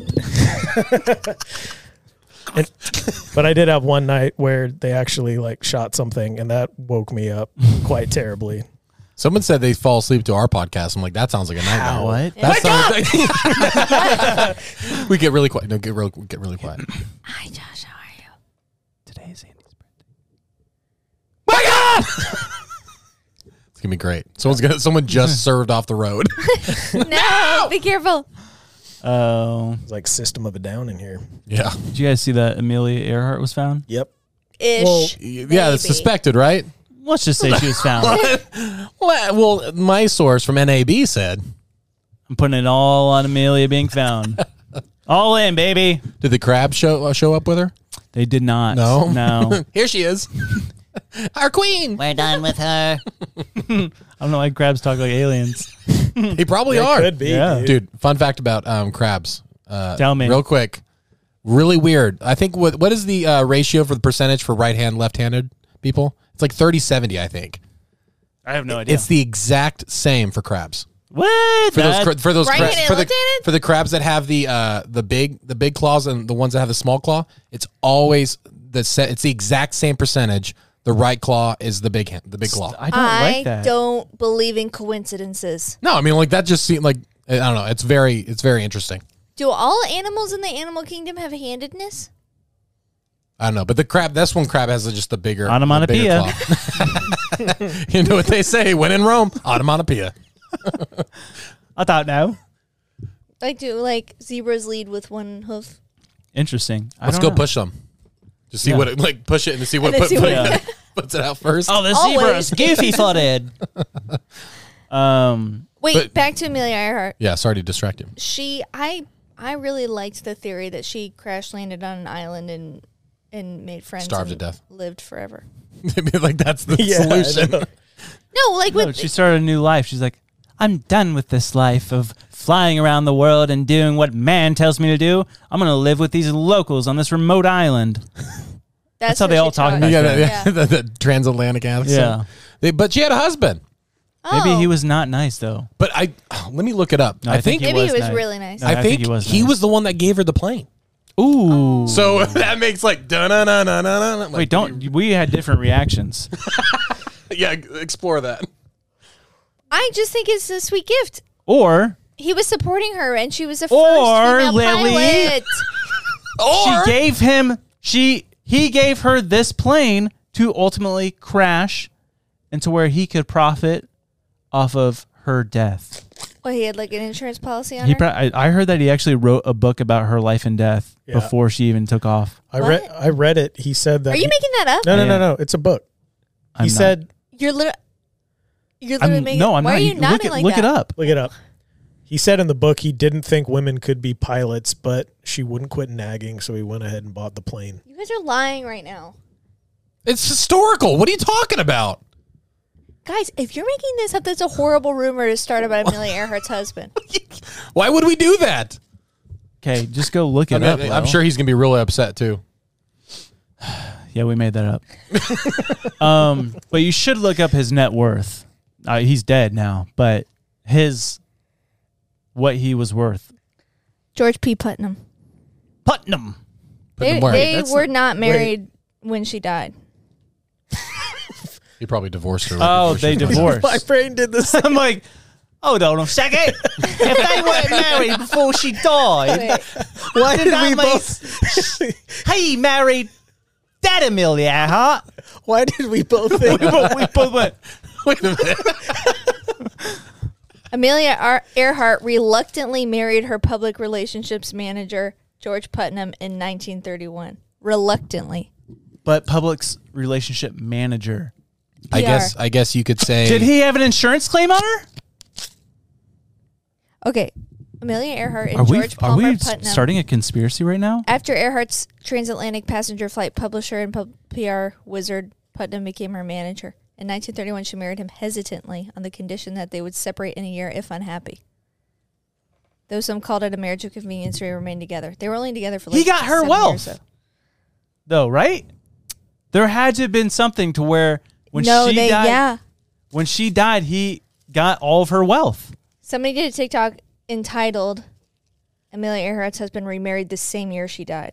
And- but I did have one night where they actually like shot something, and that woke me up quite terribly. Someone said they fall asleep to our podcast. I'm like, that sounds like a nightmare. What? That sounds like we get really quiet. No, get real, get really quiet. Hi, Josh. How are you? Today is Andy's birthday. My God! It's gonna be great. Someone's gonna. Someone just served off the road. No, be careful. Oh. It's like System of a Down in here. Yeah. Did you guys see that Amelia Earhart was found? Yep. Ish. Well, Yeah, it's Maybe. suspected, right? Let's just say she was found. Well, well, my source from N A B said. I'm putting it all on Amelia being found. All in, baby. Did the crab show uh, show up with her? They did not. No. No. Here she is, our queen. We're done with her. I don't know why crabs talk like aliens. They probably It are. could be, Yeah. dude. Dude, fun fact about um, crabs. Uh, Tell me. real quick. Really weird. I think what what is the uh, ratio for the percentage for right hand, left handed people? It's like thirty seventy, I think. I have no idea. It's the exact same for crabs. what? For those That- cra- for those Right cra- handed, for the left-handed? for the crabs that have the uh the big the big claws and the ones that have the small claw, it's always the set. It's the exact same percentage. The right claw is the big hand, the big claw. I don't I like that. don't believe in coincidences. No, I mean like that just seemed like I don't know. It's very it's very interesting. Do all animals in the animal kingdom have handedness? I don't know, but the crab, this one crab has just the bigger, the Onomatopoeia. bigger claw. You know what they say? When in Rome, onomatopoeia. I thought no. Like, do like zebras lead with one hoof? Interesting. I Let's don't go know. push them. Just see Yeah. what it, like push it and see what then put, see what- put- puts it out first. Oh, the Always. zebra's goofy footed. um, Wait, But- back to Amelia Earhart. Yeah, sorry to distract you. She, I, I really liked the theory that she crash landed on an island and and made friends, Starved and to death. lived forever. Like that's the Yeah, I solution. know. No, like no, with she started a new life. She's like, I'm done with this life of flying around the world and doing what man tells me to do. I'm going to live with these locals on this remote island. that's, how what they she all talk taught. back Yeah, then. yeah, Yeah. the, the transatlantic accent. Yeah. They, but she had a husband. Maybe Oh. he was not nice, though. But I let me look it up. No, I, think, he Maybe he was was nice. really nice. No, I, I think, think he was he nice. was the one that gave her the plane. Ooh. So that makes like da na na na na na. Wait, don't. We had different reactions. Yeah, explore that. I just think it's a sweet gift. Or He was supporting her, and she was a first Or, female Lily. pilot. Or she gave him, she, he gave her this plane to ultimately crash into where he could profit off of her death. Well, he had like an insurance policy on He, her. pro- I, I heard that he actually wrote a book about her life and death Yeah. before she even took off. I What? read. I read it. He said that. Are you he- making that up? No, no, Yeah. no, no. It's a book. I'm he not- said, You're literally. You're literally I'm, making. no, I'm why not. are you You- nodding look it, like look that? it up. look it up. He said in the book he didn't think women could be pilots, but she wouldn't quit nagging, so he went ahead and bought the plane. You guys are lying right now, it's historical. What are you talking about? guys. If you're making this up, that's a horrible rumor to start about Amelia Earhart's husband. Why would we do that? Okay, just go look I it mean, up. I'm Will. sure he's gonna be really upset too. Yeah, we made that up. um, but you should look up his net worth. Uh, he's dead now, but his what he was worth. George P. Putnam. Putnam. They, Putnam where? they That's were not- not married when she died. He probably divorced her. Oh, before they she- divorced. My brain did this. I'm like, hold on a second. If they weren't married before she died, Wait, Why did that we mean both? he married that Amelia Earhart. Why did we both think? we both went, Wait a minute. Amelia Ar- Earhart reluctantly married her public relationships manager, George Putnam, in nineteen thirty-one. Reluctantly. But Public's relationship manager. I P R. guess I guess you could say. Did he have an insurance claim on her? Okay. Amelia Earhart and Are we, George are Palmer we Putnam. starting a conspiracy right now? After Earhart's transatlantic passenger flight publisher and pub- P R wizard, Putnam became her manager. In nineteen thirty-one, she married him hesitantly on the condition that they would separate in a year if unhappy. Though some called it a marriage of convenience, they remained together. They were only together for like He got her seven wealth. years, so. Though, right? There had to have been something to where when no, she they, died, yeah. when she died, he got all of her wealth. Somebody did a TikTok entitled Amelia Earhart's husband remarried the same year she died.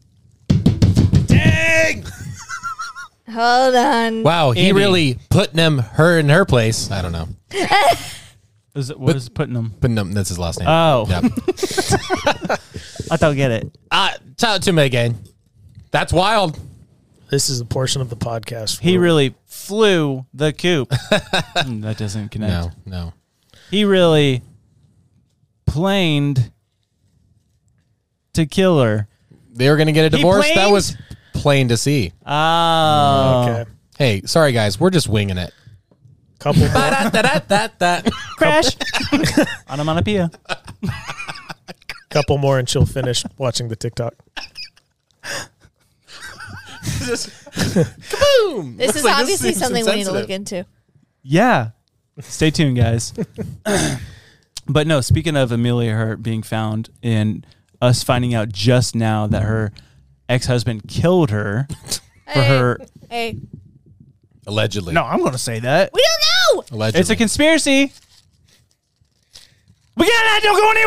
Dang! Hold on. Wow, he Andy. really put them her in her place. I don't know. Is it, what is putting them? Putting them. That's his last name. Oh. Yep. I don't get it. uh, tell it to me again. That's wild. This is a portion of the podcast. He where- really flew the coop. Mm, that doesn't connect. No, no. He really planed to kill her. They were going to get a He divorce. That planes? was plain to see. Oh. Okay. Hey, sorry guys, we're just winging it. Couple more, That Crash. Onomatopoeia. couple more, and she'll finish watching the TikTok. Kaboom! This Looks is like obviously seems something we need to look insensitive. into. Yeah. Stay tuned, guys. But no, speaking of Amelia Earhart being found and us finding out just now that her ex-husband killed her for Hey, her. Hey, Allegedly. No, I'm going to say that. we don't know. Allegedly. It's a conspiracy. We got that. Don't go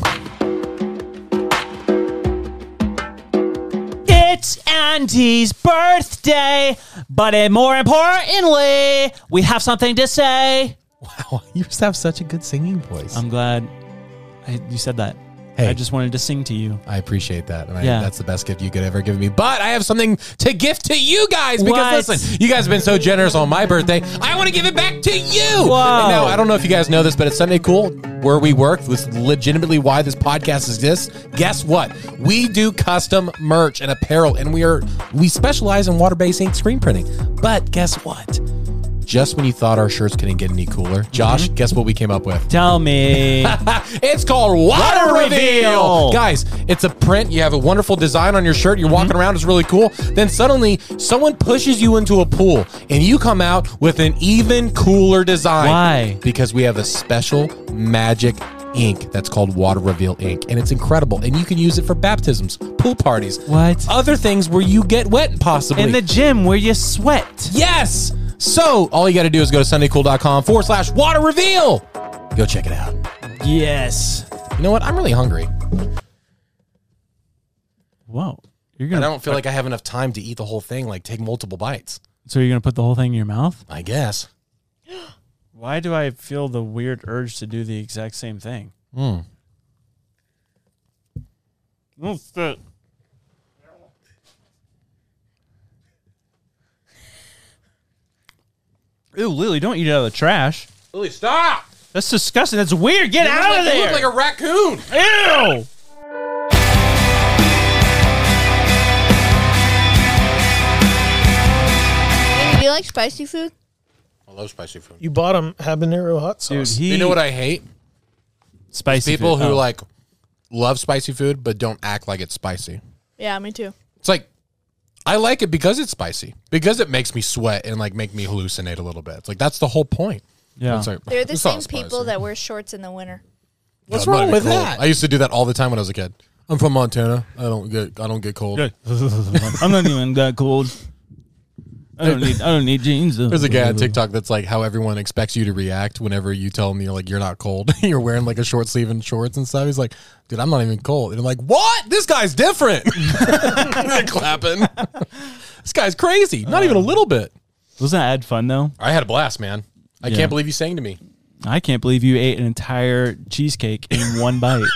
anywhere. It's Andy's birthday, but it, more importantly, we have something to say. Wow, you just have such a good singing voice. I'm glad I, you said that. Hey. I just wanted to sing to you. I appreciate that. And I, Yeah. that's the best gift you could ever give me. But I have something to gift to you guys because What? listen, you guys have been so generous on my birthday. I want to give it back to you. Whoa. And now, I don't know if you guys know this, but at Sunday Cool, where we work, this is legitimately why this podcast exists. Guess what? We do custom merch and apparel, and we are we specialize in water-based ink screen printing. But guess what? Just when you thought our shirts couldn't get any cooler, Josh, guess what we came up with? Tell me. It's called Water, Water Reveal. Reveal. Guys, it's a print. You have a wonderful design on your shirt. You're walking around. It's really cool. Then suddenly someone pushes you into a pool and you come out with an even cooler design. Why? Because we have a special magic ink that's called Water Reveal ink. And it's incredible. And you can use it for baptisms, pool parties. What? Other things where you get wet possibly. In the gym where you sweat. Yes. So all you got to do is go to sundaycool.com forward slash water reveal. Go check it out. Yes. You know what? I'm really hungry. Whoa. You're I gonna. don't feel like I have enough time to eat the whole thing, like take multiple bites. So you're gonna put the whole thing in your mouth? I guess. Why do I feel the weird urge to do the exact same thing? Hmm. What's that? Ew, Lily, don't eat it out of the trash. Lily, stop! That's disgusting. That's weird. Get out of You there. look like a raccoon. Ew. Hey, do you like spicy food? I love spicy food. You bought him habanero hot Dude, sauce. he You know what I hate? spicy People food. who Oh. like love spicy food but don't act like it's spicy. Yeah, me too. It's like I like it because it's spicy, because it makes me sweat and like make me hallucinate a little bit. It's like that's the whole point. Yeah. It's like, They're the it's same not people spicy. that wear shorts in the winter. What's I'm not wrong even with cold. that? I used to do that all the time when I was a kid. I'm from Montana. I don't get I don't get cold. I'm not even that cold. I don't need. I don't need jeans. There's a guy on TikTok that's like how everyone expects you to react whenever you tell them you're like you're not cold. You're wearing like a short sleeve and shorts and stuff. He's like, dude, I'm not even cold. And I'm like, what? This guy's different. They're clapping. This guy's crazy. Not even a little bit. Wasn't that ad fun though? I had a blast, man. I Yeah. can't believe you sang to me. I can't believe you ate an entire cheesecake in one bite.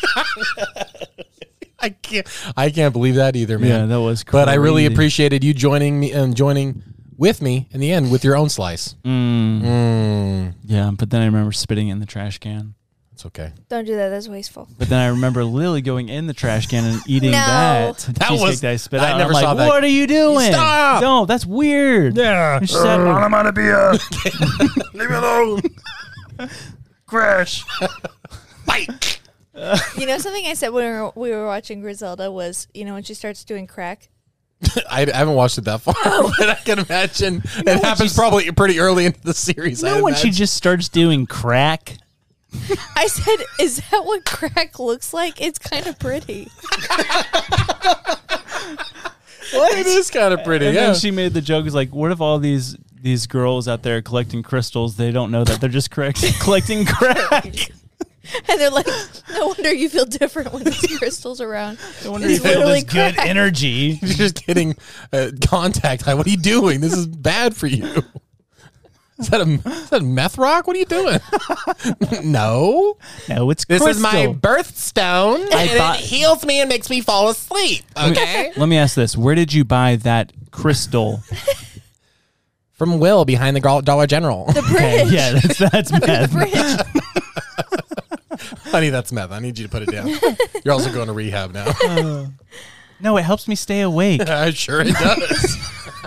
I can't. I can't believe that either, man. Yeah, that was But I really crazy. appreciated you joining me and joining with me in the end with your own slice. Mm. Mm. Yeah, but then I remember spitting it in the trash can. It's okay. Don't do that. That's wasteful. But then I remember Lily going in the trash can and eating No. that. That cheesecake was- that I spit I out. never I'm saw like, that. what are you doing? Stop! No, that's weird. Yeah. You said- Onomatopoeia. Leave me alone. Crash. Bite. You know something I said when we were, we were watching Griselda was, you know, when she starts doing crack. I, I haven't watched it that far, but I can imagine it happens probably pretty early into the series. You know I when she imagine. just starts doing crack? I said, is that what crack looks like? It's kind of pretty. It is kind of pretty. And Yeah. then she made the joke is like, what if all these these girls out there collecting crystals, they don't know that they're just correct, collecting crack. And they're like, no wonder you feel different when there's crystals around. No wonder It's you feel literally this good crack. energy. You're just getting uh, contact. Like, what are you doing? This is bad for you. Is that a is that a meth rock? What are you doing? No, No, it's this crystal. is my birthstone, I and thought- it heals me and makes me fall asleep. Okay, Let me ask this: where did you buy that crystal? from Will behind the Gro- Dollar General. The bridge. Yeah, that's that's The meth. bridge. Honey, that's meth. I need you to put it down. You're also going to rehab now. No, it helps me stay awake. I'm sure it does.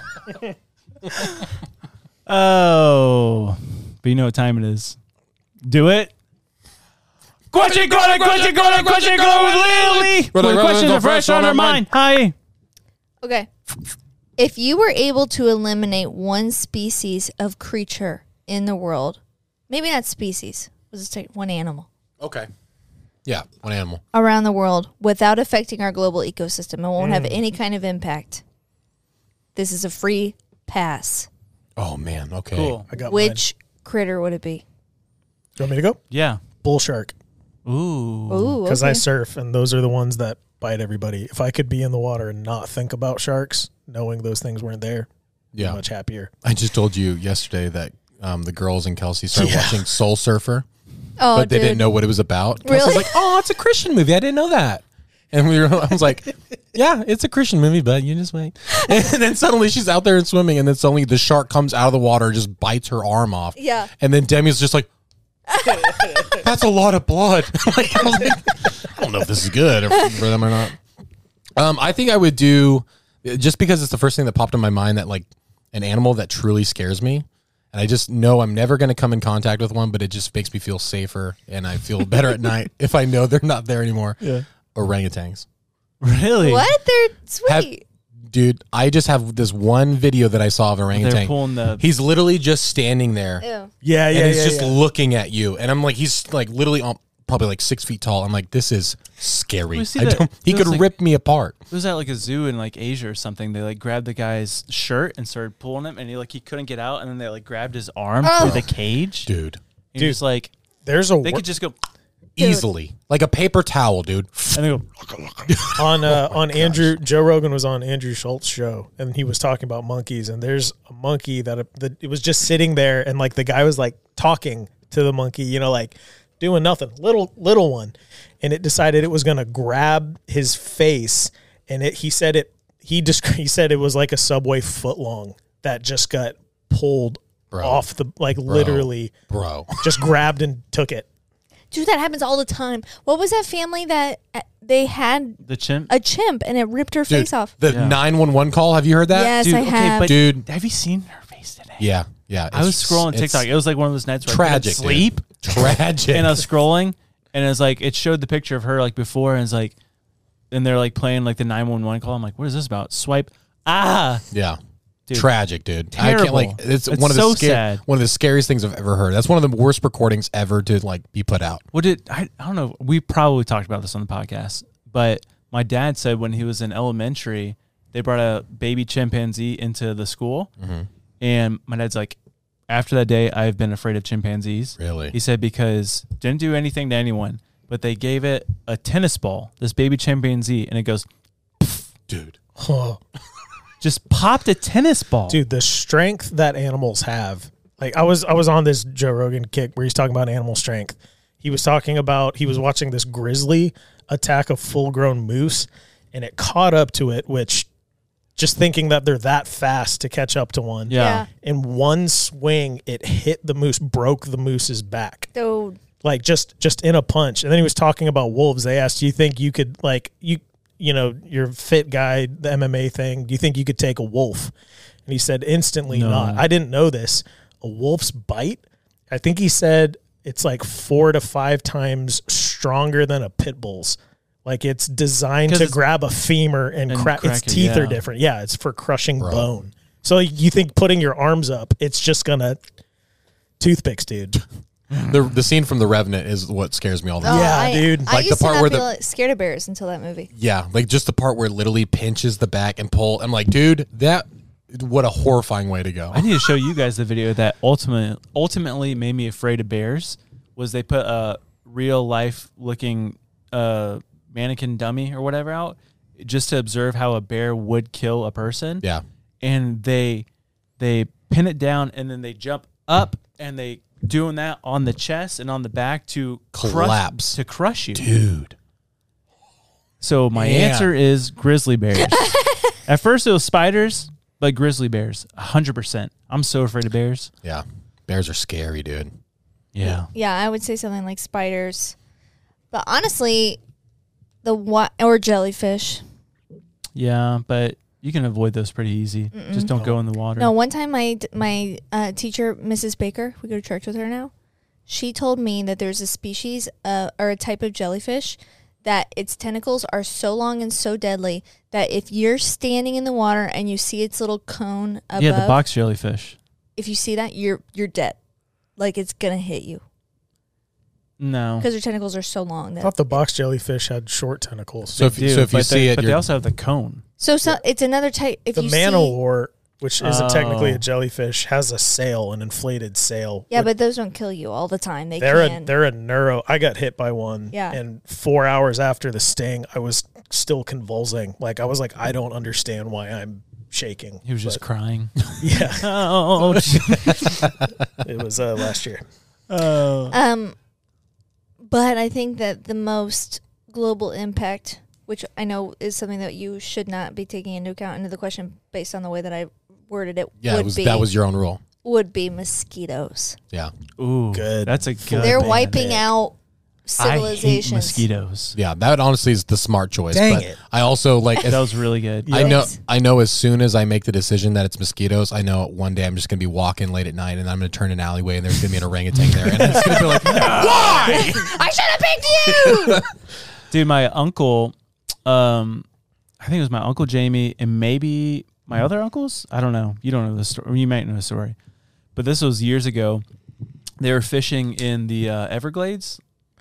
Oh, but you know what time it is. Do it. Question, question, question, question, question, go with Lily. Run, With run, questions run, are fresh on her mind. Hi. Okay. If you were able to eliminate one species of creature in the world, maybe not species, let's just take one animal Okay. Yeah, one animal. around the world without affecting our global ecosystem, it won't have Mm. any kind of impact. This is a free pass. Oh man. Okay. Cool. I got mine. Which critter would it be? Do you want me to go? Yeah. Bull shark. Ooh. Ooh, Because okay. I surf, and those are the ones that bite everybody. If I could be in the water and not think about sharks, knowing those things weren't there, I'd be Yeah. much happier. I just told you yesterday that um, the girls in Kelsey started Yeah. watching Soul Surfer, Oh, but they dude. didn't know what it was about. Kelsey was Really? like, "Oh, it's a Christian movie. I didn't know that." And we were, I was like, "Yeah, it's a Christian movie, but you just wait." And then suddenly she's out there and swimming, and then suddenly the shark comes out of the water, and just bites her arm off. Yeah. And then Demi's just like, "That's a lot of blood." Like, I was like, I don't know if this is good or for them or not. Um, I think I would do, just because it's the first thing that popped in my mind, that like an animal that truly scares me. And I just know I'm never going to come in contact with one, but it just makes me feel safer and I feel better at night if I know they're not there anymore. Yeah. Orangutans. Really? What? They're sweet. Have, dude, I just have this one video that I saw of an They're orangutan. pulling the. He's literally just standing there Ew. Yeah, yeah, and he's yeah, just yeah. looking at you. And I'm like, he's like literally on, probably like six feet tall. I'm like, this is scary. We see I that- don't, he it could was like- rip me apart. It was at like a zoo in like Asia or something. They like grabbed the guy's shirt and started pulling him, and he like he couldn't get out, and then they like grabbed his arm Oh. through the cage. Dude, And Dude. just like There's a they wor- could just go easily. Like a paper towel, dude. and they go. on uh, on Andrew Joe Rogan was on Andrew Schultz's show, and he was talking about monkeys. And there's a monkey that, that it was just sitting there, and like the guy was like talking to the monkey, you know, like doing nothing, little little one, and it decided it was gonna grab his face, and it he said it he just he said it was like a Subway footlong that just got pulled Bro. off the like literally Bro. just grabbed and took it. Dude, that happens all the time. What was that family that uh, they had The chimp. a chimp and it ripped her Dude, face off? the Yeah. nine one one call, have you heard that? Yes, Dude, I okay, have. but Dude. have you seen her face today? Yeah, yeah. I was it's- scrolling it's TikTok. It was like one of those nights where tragic, I couldn't sleep, dude. Tragic. and I was scrolling, and it was like it showed the picture of her like before, and it's like, and they're like playing like the nine one one call. I'm like, what is this about? Swipe. Ah, yeah. Dude. Tragic, dude. I can't Terrible. like it's, It's one of the so scar- sad. one of the scariest things I've ever heard. That's one of the worst recordings ever to like be put out. what did I? I don't know. We probably talked about this on the podcast, but my dad said when he was in elementary, they brought a baby chimpanzee into the school, Mm-hmm. and my dad's like, after that day, I've been afraid of chimpanzees. Really? He said because didn't do anything to anyone, but they gave it a tennis ball, this baby chimpanzee, and it goes Dude. Oh. just popped a tennis ball. Dude, the strength that animals have. Like I was I was on this Joe Rogan kick where he's talking about animal strength. He was talking about he was watching this grizzly attack a full grown moose, and it caught up to it, which just thinking that they're that fast to catch up to one. Yeah. Yeah. In one swing, it hit the moose, broke the moose's back. So Like just just in a punch. And then he was talking about wolves. They asked, do you think you could, like, you you know, you're a fit guy, the M M A thing, do you think you could take a wolf? And he said instantly No. not. I didn't know this. A wolf's bite, I think he said it's like four to five times stronger than a pit bull's. Like it's designed 'Cause to it's- grab a femur and, and crack. crack Its it, teeth are yeah. different. Yeah, it's for crushing Bro. bone. So you think putting your arms up, it's just gonna toothpicks, dude. The the scene from The Revenant is what scares me all the time. Oh, Yeah, I, dude. I Like the used part to not where be the- like scared of bears until that movie. Yeah, like just the part where it literally pinches the back and pull. I'm like, dude, that what a horrifying way to go. I need to show you guys the video that ultimately ultimately made me afraid of bears. Was they put a real life looking uh, mannequin dummy or whatever out just to observe how a bear would kill a person. Yeah, And they they pin it down and then they jump up and they doing that on the chest and on the back to Collapse. crush, to crush you. dude. So my Yeah. answer is grizzly bears. At first it was spiders, but grizzly bears, one hundred percent. I'm so afraid of bears. Yeah, bears are scary, dude. Yeah. Yeah, I would say something like spiders. But honestly, the what or jellyfish. Yeah, but you can avoid those pretty easy. Just don't go in the water. No, one time my my uh, teacher, Missus Baker, we go to church with her now. She told me that there's a species uh, or a type of jellyfish that its tentacles are so long and so deadly that if you're standing in the water and you see its little cone above, Yeah, the box jellyfish. if you see that, you're you're dead. Like it's gonna hit you No. because their tentacles are so long. I That thought the box jellyfish had short tentacles. So if, They do, so if you but see they, it, but they you're, also have the cone. so so it's another type. If the you see, manowar, which isn't technically Oh. a jellyfish, has a sail, an inflated sail. yeah, Which- but those don't kill you all the time. They they're can. a they're a neuro. I got hit by one. Yeah. And four hours after the sting, I was still convulsing. Like I was like, I don't understand why I'm shaking. He was just But, crying. yeah. Oh, It was uh, last year. Um, but I think that the most global impact, which I know is something that you should not be taking into account into the question based on the way that I worded it, yeah, would it was be that was your own rule. would be mosquitoes. Yeah, Ooh, Good. That's a good. They're bad wiping pick. out I hate civilizations. mosquitoes. yeah. That honestly is the smart choice. Dang but it. I also like. That was really good. I know. Thanks. I know. As soon as I make the decision that it's mosquitoes, I know one day I'm just gonna be walking late at night, and I'm gonna turn an alleyway, and there's gonna be an orangutan there, and it's gonna be like, why? I should have picked you. Dude, my uncle, um, I think it was my uncle Jamie and maybe my other uncles. I don't know. You don't know the story. You might know the story. But this was years ago. They were fishing in the uh, Everglades,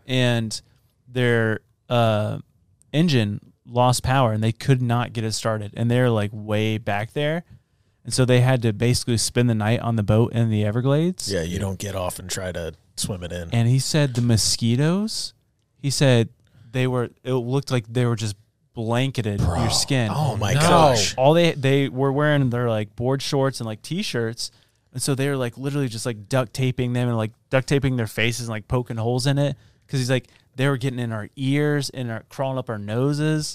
and their uh, engine lost power, and they could not get it started. And they're like way back there. And so they had to basically spend the night on the boat in the Everglades. Yeah, you don't get off and try to swim it in. And he said the mosquitoes, he said they were, it looked like they were just blanketed your skin. Oh my no. gosh. All they, they were wearing their like board shorts and like t-shirts. And so they were like literally just like duct taping them and like duct taping their faces and like poking holes in it. Cause he's like, they were getting in our ears and our, crawling up our noses.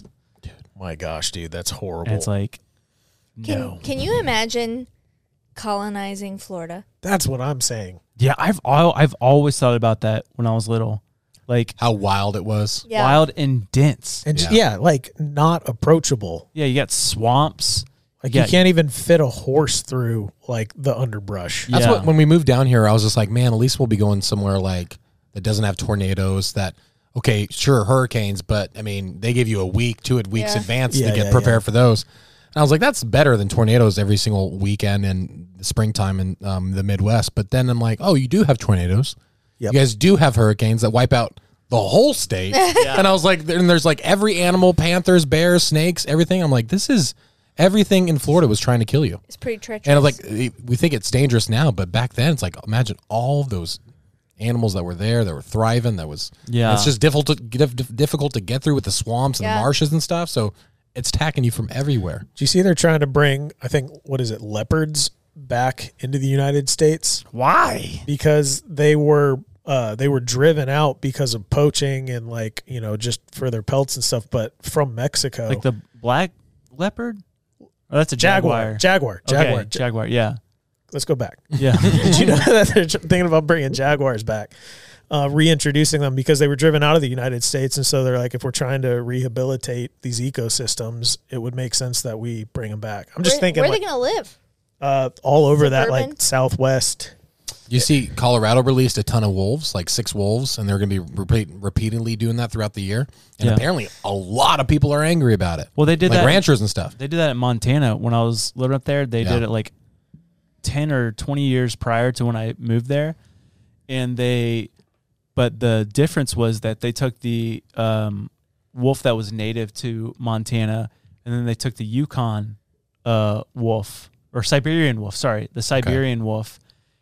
My gosh, dude, that's horrible. And it's like, Can no. Can you imagine colonizing Florida? That's what I'm saying. Yeah. I've, al- I've always thought about that when I was little. Like How wild it was. Yeah. wild and dense. And Yeah. yeah. yeah, like not approachable. Yeah. You got swamps. Like Yeah. you can't even fit a horse through like the underbrush. That's Yeah. what when we moved down here, I was just like, man, at least we'll be going somewhere like that doesn't have tornadoes. That okay, sure, hurricanes, but I mean, they give you a week, two weeks Yeah. advance Yeah, to get yeah, prepared yeah. for those. And I was like, that's better than tornadoes every single weekend in the springtime in um, the Midwest. But then I'm like, oh, you do have tornadoes. Yep. You guys do have hurricanes that wipe out the whole state. And I was like, and there's like every animal, panthers, bears, snakes, everything. I'm like, this is everything in Florida was trying to kill you. It's pretty treacherous. And I'm like, we think it's dangerous now, but back then it's like, imagine all of those animals that were there, that were thriving. That was, Yeah. it's just difficult to, dif- difficult to get through with the swamps and Yeah. the marshes and stuff. So it's attacking you from everywhere. Do you see they're trying to bring, I think, what is it, leopards back into the United States? Why? Because they were uh, they were driven out because of poaching and like, you know, just for their pelts and stuff, but from Mexico. Like the black leopard? Or Oh, that's a Jaguar. Jaguar. Jaguar. Jaguar. Okay, Jaguar. Yeah. Let's go back. Yeah. Did you know that they're thinking about bringing Jaguars back, uh, reintroducing them because they were driven out of the United States, and so they're like, if we're trying to rehabilitate these ecosystems, it would make sense that we bring them back. I'm just where, thinking, where like, are they going to live? Uh, all over that, Suburban? like Southwest. You see, Colorado released a ton of wolves, like six wolves, and they're going to be repeat, repeatedly doing that throughout the year. And Yeah. apparently, a lot of people are angry about it. Well, they did like that. ranchers and stuff. They did that in Montana when I was living up there. They Yeah. did it like ten or twenty years prior to when I moved there. And they, but the difference was that they took the um, wolf that was native to Montana, and then they took the Yukon uh, wolf, or Siberian wolf, sorry, the Siberian okay. wolf,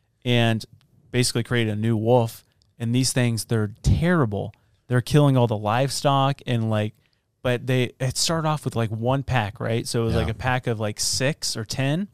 and basically created a new wolf. And these things, they're terrible. They're killing all the livestock and like, but they, it started off with like one pack, right? So it was yeah. like a pack of like six or ten.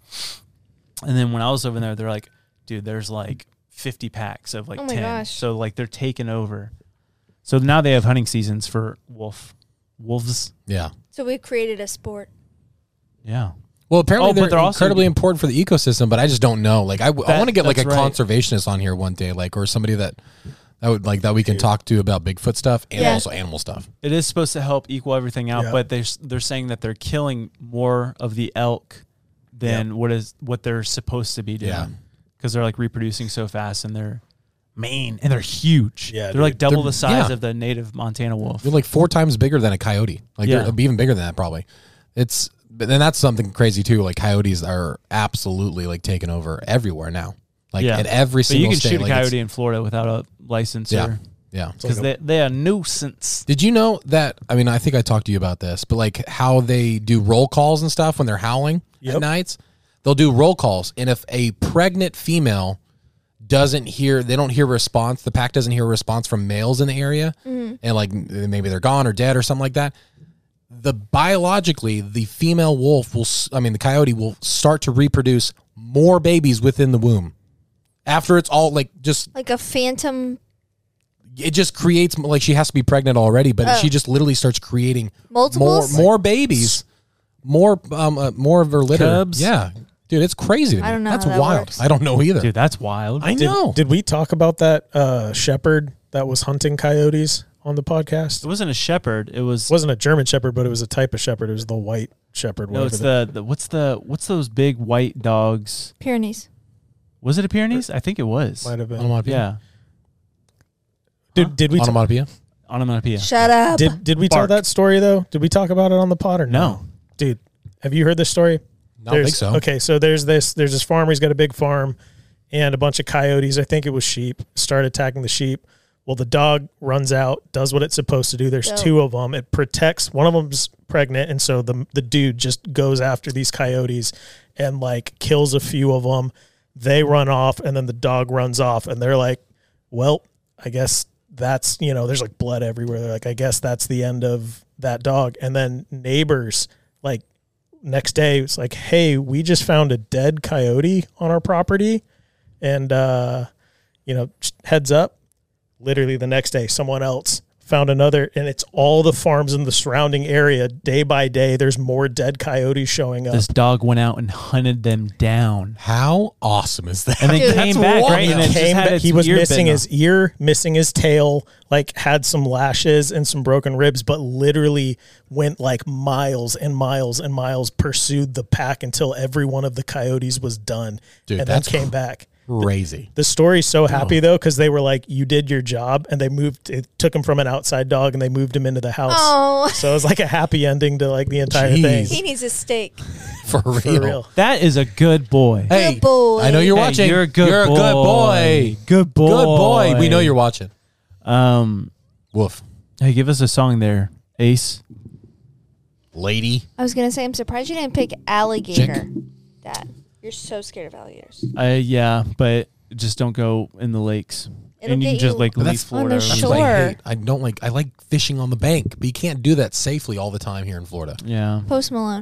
And then when I was over there, they're like, dude, there's like fifty packs of like oh my ten. Gosh. So like they're taking over. So now they have hunting seasons for wolf, wolves. Yeah. So we created a sport. Yeah. Well, apparently oh, they're, they're incredibly also, important for the ecosystem, but I just don't know. Like, I, that, I want to get like a right. conservationist on here one day, like, or somebody that that would like that we can talk to about Bigfoot stuff and yeah. also animal stuff. It is supposed to help equal everything out, yeah. but they're they're saying that they're killing more of the elk than yeah. what is what they're supposed to be doing. Yeah. Because they're like reproducing so fast and they're mean and they're huge. Yeah, they're dude. like double They're- the size yeah. of the native Montana wolf. They're like four times bigger than a coyote. Like, Yeah. they're even bigger than that probably. It's but then that's something crazy too. Like, coyotes are absolutely like taking over everywhere now. Like Yeah. in every But single you can state. shoot a like, it's- coyote in Florida without a license Yeah. or Yeah. because they they're a nuisance. Did you know that? I mean, I think I talked to you about this, but like how they do roll calls and stuff when they're howling Yep. at nights, they'll do roll calls, and if a pregnant female doesn't hear, they don't hear a response, the pack doesn't hear a response from males in the area, Mm-hmm. and like maybe they're gone or dead or something like that. The biologically, the female wolf will, s- I mean, the coyote will start to reproduce more babies within the womb after it's all like just Like a phantom it just creates like she has to be pregnant already, but Oh. she just literally starts creating Multiples? more more babies, more um uh, more of her litter. Cubs? Yeah, dude, it's crazy. To me. I don't know That's how that wild. works. I don't know either. Dude, that's wild. I Did, know. did we talk about that uh, shepherd that was hunting coyotes on the podcast? It wasn't a shepherd. It was It wasn't a German shepherd, but it was a type of shepherd. It was the white shepherd. no. whatever It's the- the, the what's the what's those big white dogs? Pyrenees. Was it a Pyrenees? I think it was. might have been. Onomatopoeia. Yeah, Did, did we? T- Onomatopoeia. onomatopoeia. Shut up. did did we tell Bark. that story though? Did we talk about it on the pod or no? No. Dude, have you heard this story? No, I don't There's- think so. Okay, so there's this there's this farmer. He's got a big farm, and a bunch of coyotes. I think it was sheep. Start attacking the sheep. Well, the dog runs out, does what it's supposed to do. There's Dope. two of them. It protects. One of them's pregnant, and so the the dude just goes after these coyotes and like kills a few of them. They run off, and then the dog runs off, and they're like, "Well, I guess that's you know." There's like blood everywhere. They're like, "I guess that's the end of that dog." And then neighbors like next day it's like, hey, we just found a dead coyote on our property, and uh you know, just heads up, literally the next day someone else found another, and it's all the farms in the surrounding area. Day by day there's more dead coyotes showing up. This dog went out and hunted them down, How awesome is that? and then Dude, came That's back. wild. Right, and He it just came had back- its he was ear missing bitten his ear, missing his tail, like had some lashes and some broken ribs, but literally went like miles and miles and miles, pursued the pack until every one of the coyotes was done, Dude, and then that's came back. Crazy. The story's so happy though, because they were like, "You did your job," and they moved. It took him from an outside dog, and they moved him into the house. Oh, So it was like a happy ending to like the entire Jeez. thing. he needs a steak. For real. For real. That is a good boy. Hey, Good boy. I know you're Hey, watching. You're a good You're boy. a good boy. Good boy. Good boy. We know you're watching. Um, Woof. hey, give us a song there, Ace. Lady. I was gonna say, I'm surprised you didn't pick alligator. Dad, you're so scared of alligators. Uh, yeah, but just don't go in the lakes. It'll and you get can just you like But leave that's- Florida. On the or That's shore. something. what I hate. I don't like. I like fishing on the bank, but you can't do that safely all the time here in Florida. Yeah. Post Malone.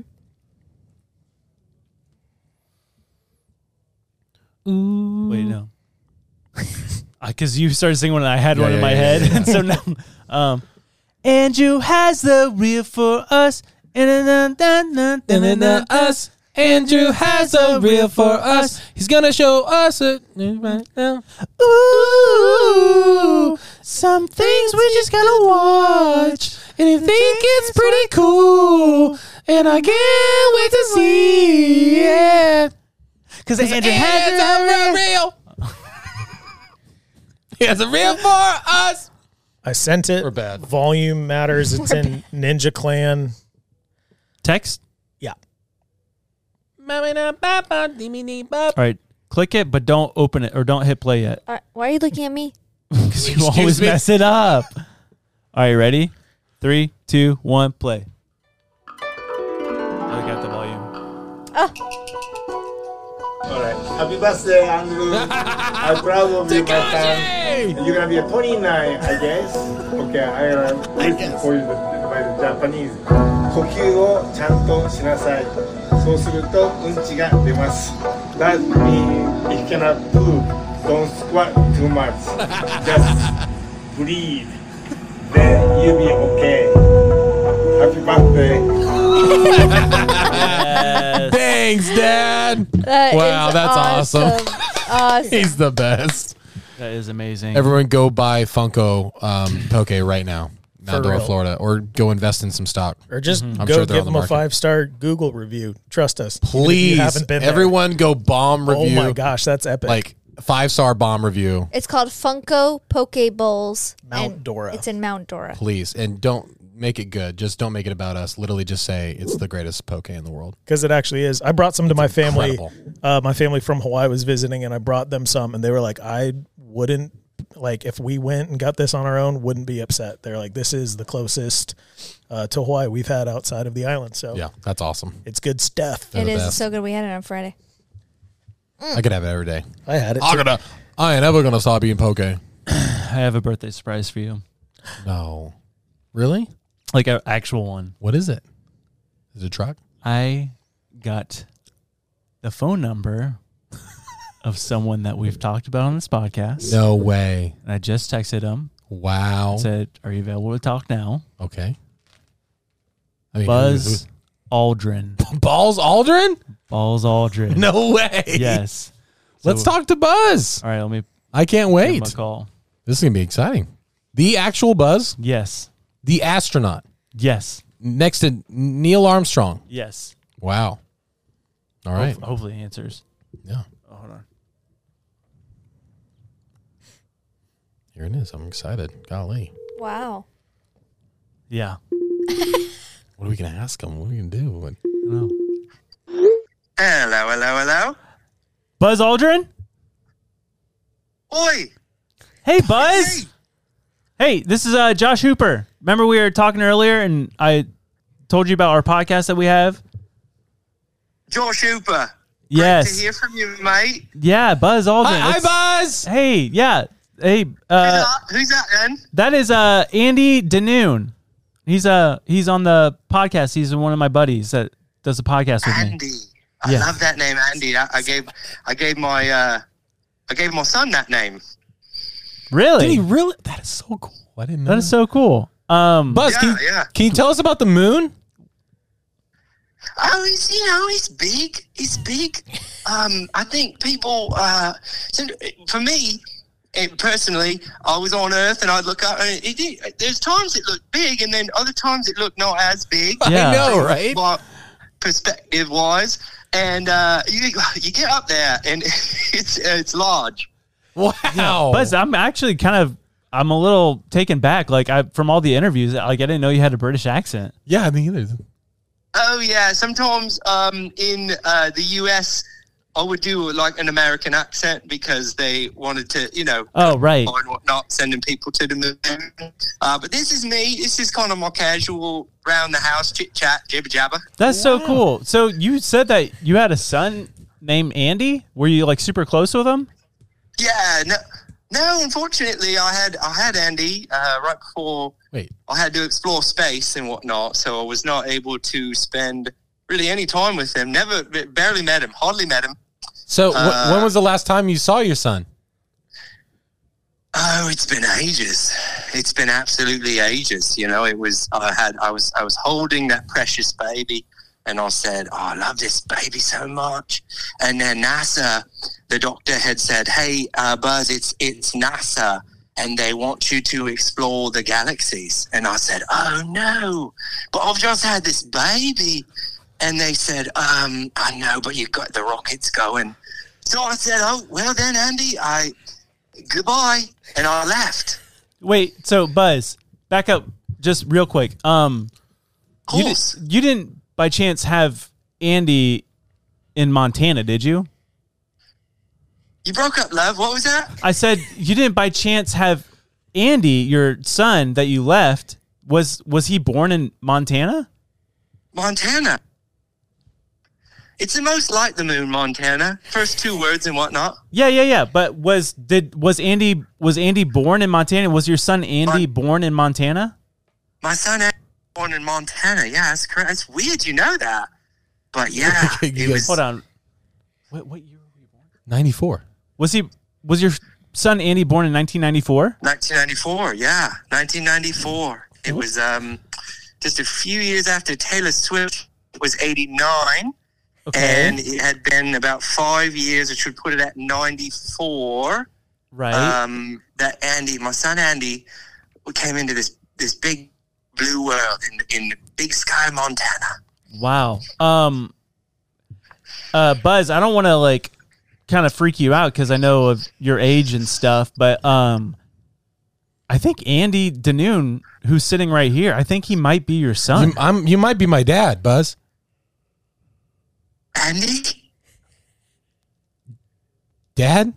Wait, no. Because you started singing one, and I had Yeah, one in yeah, my yeah, head, yeah, yeah. and so now, um, Andrew has the real for us, and then us, Andrew has a reel for us. He's gonna show us it right now. Ooh, some things we just gotta watch, and I think it's pretty cool, and I can't wait to see it. Cause Andrew has a reel. He has a reel for us. I sent it. We're bad. Volume matters. It's We're in Ninja Clan. Text. Yeah. All right, click it, but don't open it or don't hit play yet. Uh, why are you looking at me? Because you Excuse always me? mess it up. All right, ready? Three, two, one, play. I got the volume. All right. Happy birthday, Andrew. I'm proud of you, my son. You're gonna be a twenty-nine, I guess. Okay, I am waiting for you by the Japanese. 呼吸をちゃんとしなさい。そうするとうんちが出ます。That means if you cannot poop, don't squat too much. Just breathe. Then you'll be okay. Happy birthday. Yes. Thanks, Dad. That Wow, is that's awesome. Awesome. He's the best. That is amazing. Everyone go buy Funko um, Poke right now. For Nandora, real. Florida. Or go invest in some stock. Or just I'm go sure they're give on them the a market. five star Google review. Trust us. Even if Please. you haven't been there. Everyone go bomb review. Oh my gosh, that's epic. Like five star bomb review. It's called Funko Poke Bowls. Mount and Dora. It's in Mount Dora. Please. And don't make it good. Just don't make it about us. Literally just say it's the greatest Poke in the world. Because it actually is. I brought some to my family. incredible. Uh, my family from Hawaii was visiting, and I brought them some, and they were like, I wouldn't, like, if we went and got this on our own, wouldn't be upset. They're like, this is the closest uh, to Hawaii we've had outside of the island. So Yeah, that's awesome. it's good stuff. They're It the is best. so good. We had it on Friday. I could have it every day. I had it. I'm too. gonna, I ain't ever gonna stop eating Poke. I have a birthday surprise for you. No. Really? Like an actual one. What is it? Is it a truck? I got the phone number of someone that we've talked about on this podcast. No way. And I just texted him. Wow. Said, are you available to talk now? Okay. I mean, Buzz Aldrin. who- Balls Aldrin? Balls Aldrin. No way. Yes. Let's So- talk to Buzz. All right, let me I can't give wait. him a call. This is gonna be exciting. The actual Buzz, Yes. the astronaut, Yes. next to Neil Armstrong. Yes. Wow. All right. Hope- hopefully he answers. Yeah. Oh, hold on. Here it is. I'm excited. Golly. Wow. Yeah. What are we gonna ask him? What are we gonna do? What- I don't know. Hello, hello, hello. Buzz Aldrin? Oi. Hey, Buzz. Hey, this is uh, Josh Hooper. Remember we were talking earlier and I told you about our podcast that we have? Josh Hooper. Yes. Great to hear from you, mate. Yeah, Buzz Aldrin. Hi, hi, It's- Buzz. Hey, yeah. Hey, Who's uh, that? Who's that then? that is uh, Andy Danoon. He's uh he's on the podcast. He's one of my buddies that does the podcast with me. Andy. I Yeah. love that name, Andy. I, I gave I gave my uh I gave my son that name. Really? Did he really? That is so cool. I didn't know. That is so cool. Um, Buzz, Yeah, can, you, yeah. can you tell us about the moon? Oh, he's you know he's big. He's big. Um, I think people. Uh, so for me, eh, personally, I was on Earth and I'd look up and it, it, there's times it looked big and then other times it looked not as big. Yeah. I know, right? But perspective wise, and uh, you you get up there and it's it's large. Wow. Buzz, I'm actually kind of I'm a little taken back. Like I from all the interviews, like I didn't know you had a British accent. Yeah, me either. Oh yeah, sometimes um, in uh, the U S I would do like an American accent because they wanted to, you know, Oh, right. and whatnot, sending people to the moon. Uh, but this is me. This is kind of my casual round the house chit chat, jibber jabber. That's so cool. So you said that you had a son named Andy. Were you like super close with him? Yeah, no, no. Unfortunately, I had I had Andy uh, right before Wait. I had to explore space and whatnot, so I was not able to spend really any time with him. Never, barely met him, hardly met him. So, wh- Uh, when was the last time you saw your son? Oh, it's been ages. It's been absolutely ages. You know, it was I had I was I was holding that precious baby, And I said, oh, I love this baby so much. And then NASA, the doctor had said, hey, uh, Buzz, it's it's NASA, and they want you to explore the galaxies. And I said, oh, no, but I've just had this baby. And they said, um, I know, but you've got the rockets going. So I said, oh, well then, Andy, I goodbye. And I left. Wait, so Buzz, back up just real quick. Um, of course. You, did, you didn't by chance have Andy in Montana, did you? You broke up, love. What was that? I said you didn't by chance have Andy, your son that you left. Was was he born in Montana? Montana. It's the most like the moon, Montana. First two words and whatnot. Yeah, yeah, yeah. But was did was Andy was Andy born in Montana? Was your son Andy My, born in Montana? My son Andy was born in Montana. Yeah, that's correct. It's weird, you know that. But yeah, it was, hold on. What what year were you born? ninety-four. Was he was your son Andy born in nineteen ninety-four? nineteen ninety-four, yeah, nineteen ninety-four. It was um just a few years after Taylor Swift was eighty-nine. Okay. And it had been about five years, which would put it at ninety-four. Right. Um, that Andy, my son Andy, came into this this big blue world in in Big Sky, Montana. Wow. Um. Uh, Buzz, I don't want to like kind of freak you out because I know of your age and stuff, but um, I think Andy Danoon, who's sitting right here, I think he might be your son. You, I'm, you might be my dad, Buzz. Andy? Dad?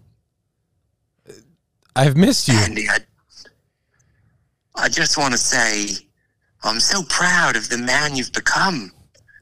I've missed you. Andy, I, I just want to say I'm so proud of the man you've become.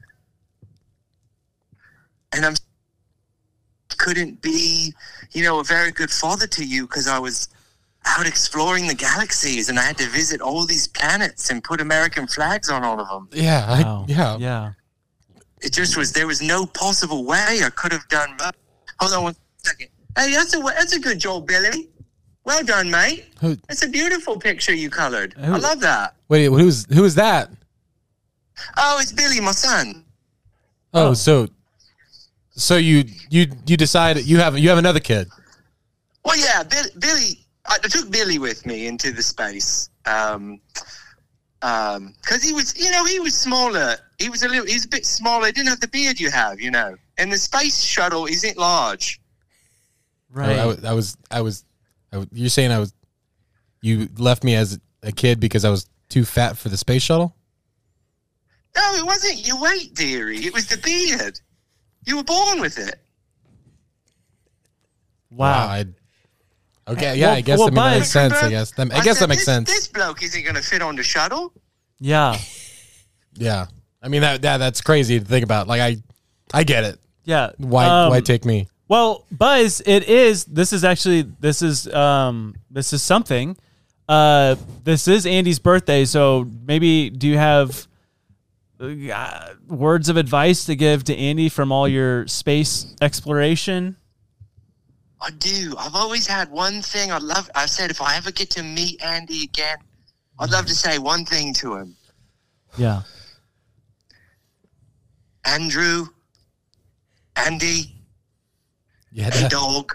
And I'm couldn't be, you know, a very good father to you because I was out exploring the galaxies and I had to visit all these planets and put American flags on all of them. Yeah, I, wow. yeah. Yeah. It just was, there was no possible way I could have done. Hold on one second. Hey, that's a, that's a good job, Billy. Well done, mate. Who, that's a beautiful picture you colored. who, I love that. Wait, who's who is that? Oh, it's Billy, my son. Oh, oh. so so you you you decided you have you have another kid. Well, yeah, Bill, Billy. I took Billy with me into the space. Um, um, because he was, you know, he was smaller. He was a little, he was a bit smaller. He didn't have the beard you have, you know. And the space shuttle isn't large. Right. I, I was, I was, I was, you're saying I was, you left me as a kid because I was too fat for the space shuttle? No, it wasn't your weight, dearie. It was the beard. You were born with it. Wow. wow I, okay, yeah, well, I guess well, that, I mean, that makes sense, But I guess. That, I, I guess said, that makes this, sense. This bloke isn't going to fit on the shuttle. Yeah. Yeah. I mean, that, that that's crazy to think about. Like, I I get it. Yeah. Why um, why take me? Well, Buzz, it is, this is actually, this is, um, this is something. Uh, this is Andy's birthday, so maybe do you have uh, words of advice to give to Andy from all your space exploration? I do. I've always had one thing. I love. I said if I ever get to meet Andy again, I'd love to say one thing to him. Yeah. Andrew, Andy, Yeah. hey dog,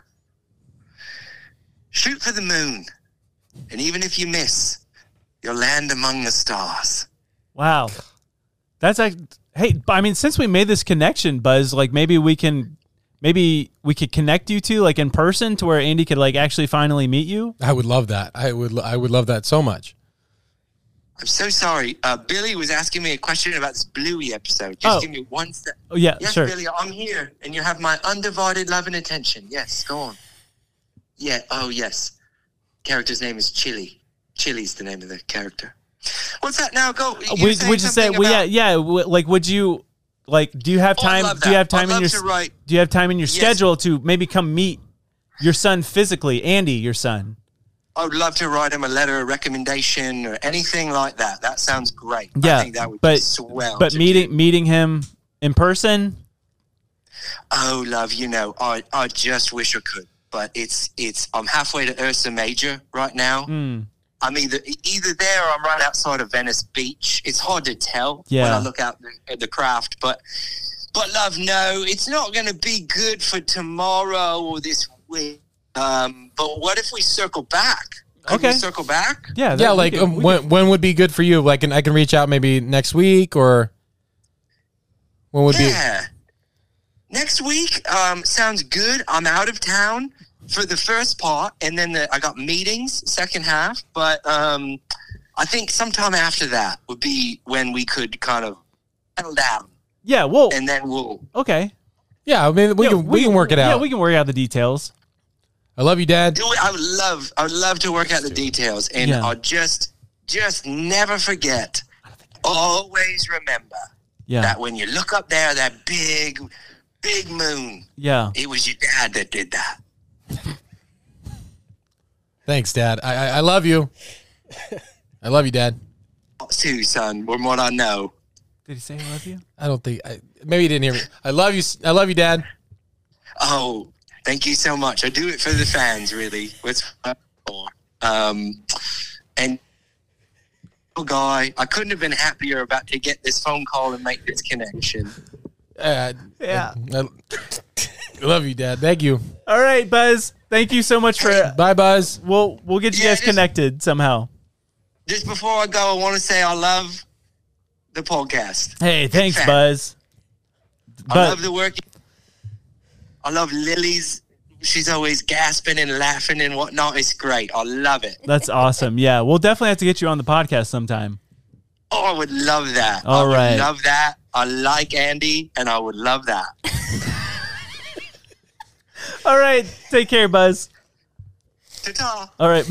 shoot for the moon, and even if you miss, you'll land among the stars. Wow. That's like, hey, I mean, since we made this connection, Buzz, like maybe we can, maybe we could connect you two like in person to where Andy could like actually finally meet you. I would love that. I would I would love that so much. I'm so sorry. Uh, Billy was asking me a question about this Bluey episode. Just Oh. give me one sec. Oh, yeah, yes, sure. Billy, I'm here, and you have my undivided love and attention. Yes, go on. Yeah, oh, yes. Character's name is Chili. Chili's the name of the character. What's that now? Go. You We, were saying we just say, something well, yeah, about- yeah. w- Like, would you, like, do you have Oh, I'd time? love Do you have that. time I'd in your, love to write- do you have time in your Yes. schedule to maybe come meet your son physically, Andy, your son? I would love to write him a letter, a recommendation, or anything like that. That sounds great. Yeah, I think that would but be swell. but to meeting do. meeting him in person. Oh, love, you know, I I just wish I could, but it's it's I'm halfway to Ursa Major right now. Mm. I'm either either there or I'm right outside of Venice Beach. It's hard to tell Yeah. when I look out the, at the craft, but but love, no, it's not going to be good for tomorrow or this week. Um, but what if we circle back? Could Okay. we circle back? Yeah, Yeah, like um, when when would be good for you? Like, and I can reach out maybe next week, or when would Yeah. Next week um, sounds good. I'm out of town for the first part, and then the, I got meetings second half. But um, I think sometime after that would be when we could kind of settle down, Yeah, well, and then we'll. okay. be? Yeah, I mean, we Yeah, can we, can work it out. Yeah, we can work out the details. I love you, Dad. Do it. I would love. I would love to work out the details, and Yeah. I'll just, just never forget. Always remember Yeah. that when you look up there, that big, big moon. Yeah. It was your dad that did that. Thanks, Dad. I, I I love you. I love you, Dad. Too, son. From what I know. Did he say I love you? I don't think I, maybe you didn't hear me. I love you. I love you, Dad. Oh, thank you so much. I do it for the fans, really. What's for? Um, and oh, guy, I couldn't have been happier about to get this phone call and make this connection. Uh, Yeah. I, I love you, Dad. Thank you. All right, Buzz. Thank you so much for. Bye, Buzz. We'll we'll get you Yeah, guys just- connected somehow. Just before I go, I want to say I love the podcast. Hey, thanks, fan. Buzz. I But love the work. I love Lily's. She's always gasping and laughing and whatnot. It's great. I love it. that's awesome. Yeah, we'll definitely have to get you on the podcast sometime. Oh, I would love that. All I would right. love that. I like Andy, and I would love that. All right, take care, Buzz. Ta-ta. All right.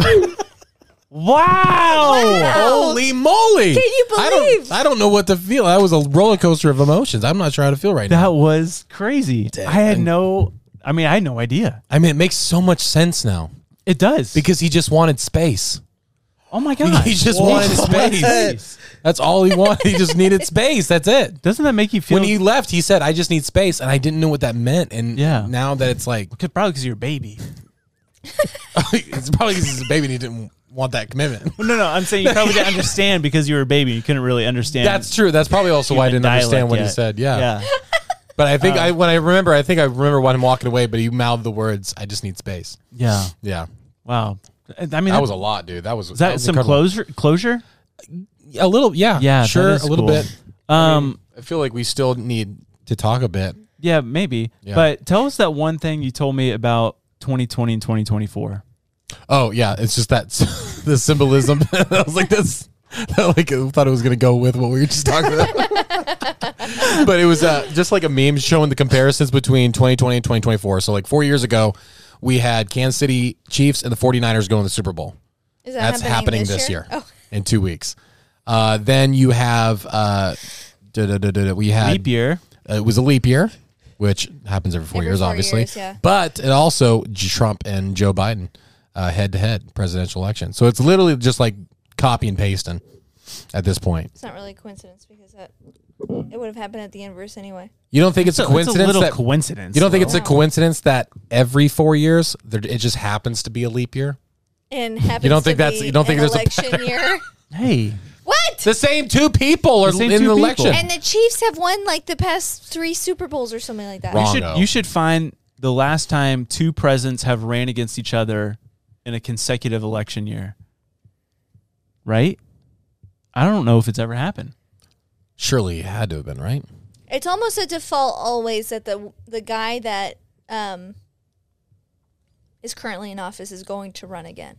Wow. Holy moly! Can you I believe? don't. I don't know what to feel. That was a roller coaster of emotions. I'm not sure how to feel right now. That was crazy. I had no. I mean, I had no idea. I mean, it makes so much sense now It does. because he just wanted space. Oh my god. He just wanted space. That's all he wanted. He just needed space. That's it. Doesn't that make you feel? When he left, he said, "I just need space," and I didn't know what that meant. And Yeah. now that it's like, Cause, probably because you're a baby. it's probably because he's a baby and he didn't want that commitment. No, no, I'm saying you probably didn't understand because you were a baby. You couldn't really understand. That's true. That's probably also why I human didn't understand dialect what he yet. said. Yeah. Yeah. But I think Um, I when I remember, I think I remember when him walking away. But he mouthed the words, "I just need space." Yeah. Yeah, Wow. I mean, that was a lot, dude. That was Is that, was some incredible. closure? Closure? A little, yeah, Yeah, sure, that is a little cool. bit. Um, I mean, I feel like we still need to talk a bit. yeah, maybe. Yeah. But tell us that one thing you told me about twenty twenty and twenty twenty-four. Oh yeah, it's just that the symbolism. I was like this. Like I thought it was gonna go with what we were just talking about, but it was uh, just like a meme showing the comparisons between twenty twenty and twenty twenty-four. So like four years ago, we had Kansas City Chiefs and the 49ers going to the Super Bowl. Is that That's happening, happening this year, Oh. in two weeks. Uh, then you have uh, da, da, da, da, da, we had Leap year. Uh, it was a leap year, which happens every four Every years, four obviously. years, yeah. But it also J- Trump and Joe Biden head to head presidential election. So it's literally just like copy and pasting at this point. It's not really a coincidence because that it would have happened at the inverse anyway. You don't think it's, It's a a- it's a coincidence? little that, coincidence, You don't think it's a though. coincidence that every four years there, it just happens to be a leap year? And happens You don't think to that's- be you don't think an there's a election pattern? year. Hey. What? The same two people are The same in two the people. election. And the Chiefs have won like the past three Super Bowls or something like that. You should, Wrongo. you should find the last time two presidents have ran against each other in a consecutive election year. Right? I don't know if it's ever happened. Surely it had to have been, right? It's almost a default always that the the guy that um, is currently in office is going to run again.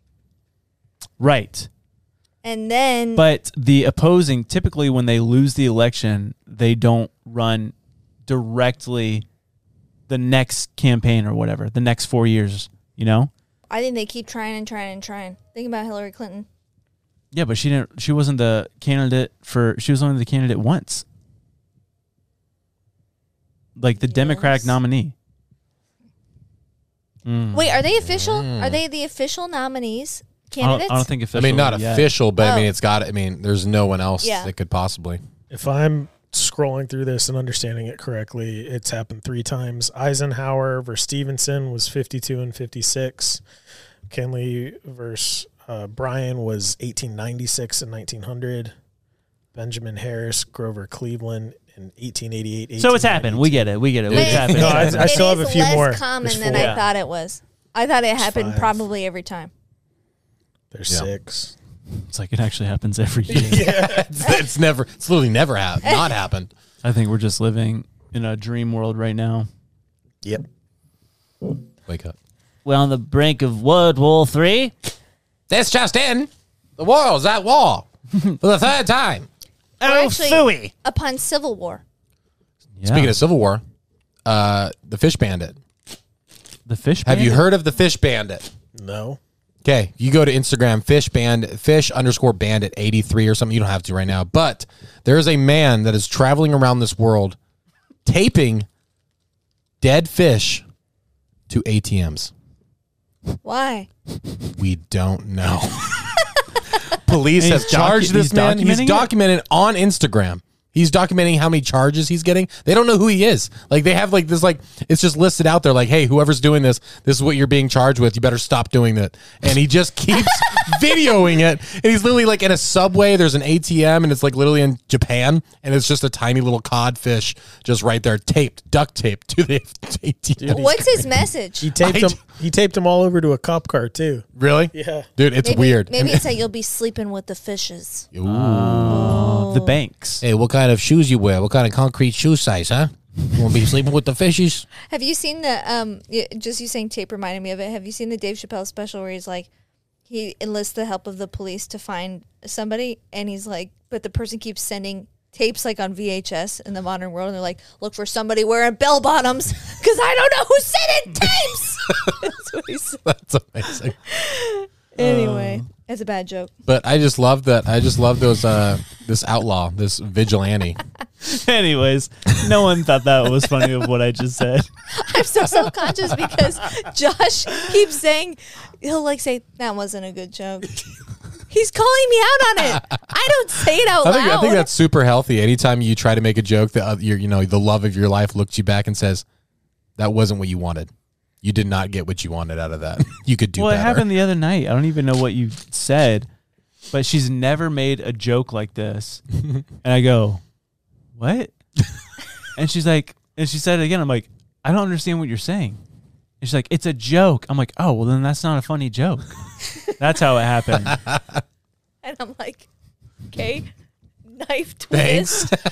Right. And then But the opposing, typically when they lose the election, they don't run directly the next campaign or whatever, the next four years, you know? I think they keep trying and trying and trying. Think about Hillary Clinton. Yeah, but she didn't she wasn't the candidate for she was only the candidate once. Like the Democratic Yes. nominee. Mm. Wait, are they official? Are they the official nominees? I don't, Candidates? I don't think I official. mean, not yet. official, but I Oh. mean, it's got. I mean, there's no one else Yeah. that could possibly. If I'm scrolling through this and understanding it correctly, it's happened three times. Eisenhower versus Stevenson was fifty-two and fifty-six. McKinley versus Uh, Brian was eighteen ninety-six and nineteen hundred. Benjamin Harris, Grover Cleveland in eighteen eighty-eight. So it's happened. We get it. We get it. It's happened. No, I, I still have a few less more. common There's than four. I thought it was. I thought it happened five. probably every time. There's Yeah. six. It's like it actually happens every year. Yeah. it's, it's never, it's literally never happened. Not happened. I think we're just living in a dream world right now. Yep. Wake up. We're on the brink of World War Three. This just in. The world's at war for the third time. We're Oh, actually phooey. upon Civil War. Yeah. Speaking of Civil War, uh, the Fish Bandit. the fish. Have you bandit? heard of the Fish Bandit? No. Okay, you go to Instagram, fish band, fish underscore bandit eighty-three or something. You don't have to right now, but there is a man that is traveling around this world, taping dead fish to A T Ms. Why? We don't know. Police And have he's charged docu- this he's man. He's documenting it? documented on Instagram. He's documenting how many charges he's getting. They don't know who he is. Like they have like this, like it's just listed out there. Like, hey, whoever's doing this, this is what you're being charged with. You better stop doing that. And he just keeps videoing it. And he's literally like in a subway. There's an A T M, and it's like literally in Japan, and it's just a tiny little codfish just right there, taped, duct taped to the A T M. What's his message? He taped I them. He taped them all over to a cop car too. Really? Yeah. Dude, it's maybe, weird. Maybe And- it's that you'll be sleeping with the fishes. Ooh. Oh. The banks. Hey, what kind of shoes you wear? What kind of concrete shoe size, huh? You want to be sleeping with the fishes? Have you seen the um? y- Just you saying tape reminded me of it. Have you seen the Dave Chappelle special where he's like, he enlists the help of the police to find somebody, and he's like, but the person keeps sending tapes like on V H S in the modern world, and they're like, look for somebody wearing bell bottoms because I don't know who's sending tapes. That's what he said. That's amazing. Anyway, it's a bad joke. But I just love that. I just love those. Uh, this outlaw, this vigilante. Anyways, no one thought that was funny of what I just said. I'm so self-conscious because Josh keeps saying, he'll like say, that wasn't a good joke. He's calling me out on it. I don't say it out I think loud. I think that's super healthy. Anytime you try to make a joke, that uh, your you know the love of your life looks you back and says, "That wasn't what you wanted. You did not get what you wanted out of that. You could do well, better." it happened the other night. I don't even know what you said, but she's never made a joke like this. And I go, what? And she's like, and she said it again. I'm like, I don't understand what you're saying. And she's like, it's a joke. I'm like, oh, well, then that's not a funny joke. That's how it happened. And I'm like, okay, knife Thanks. twist.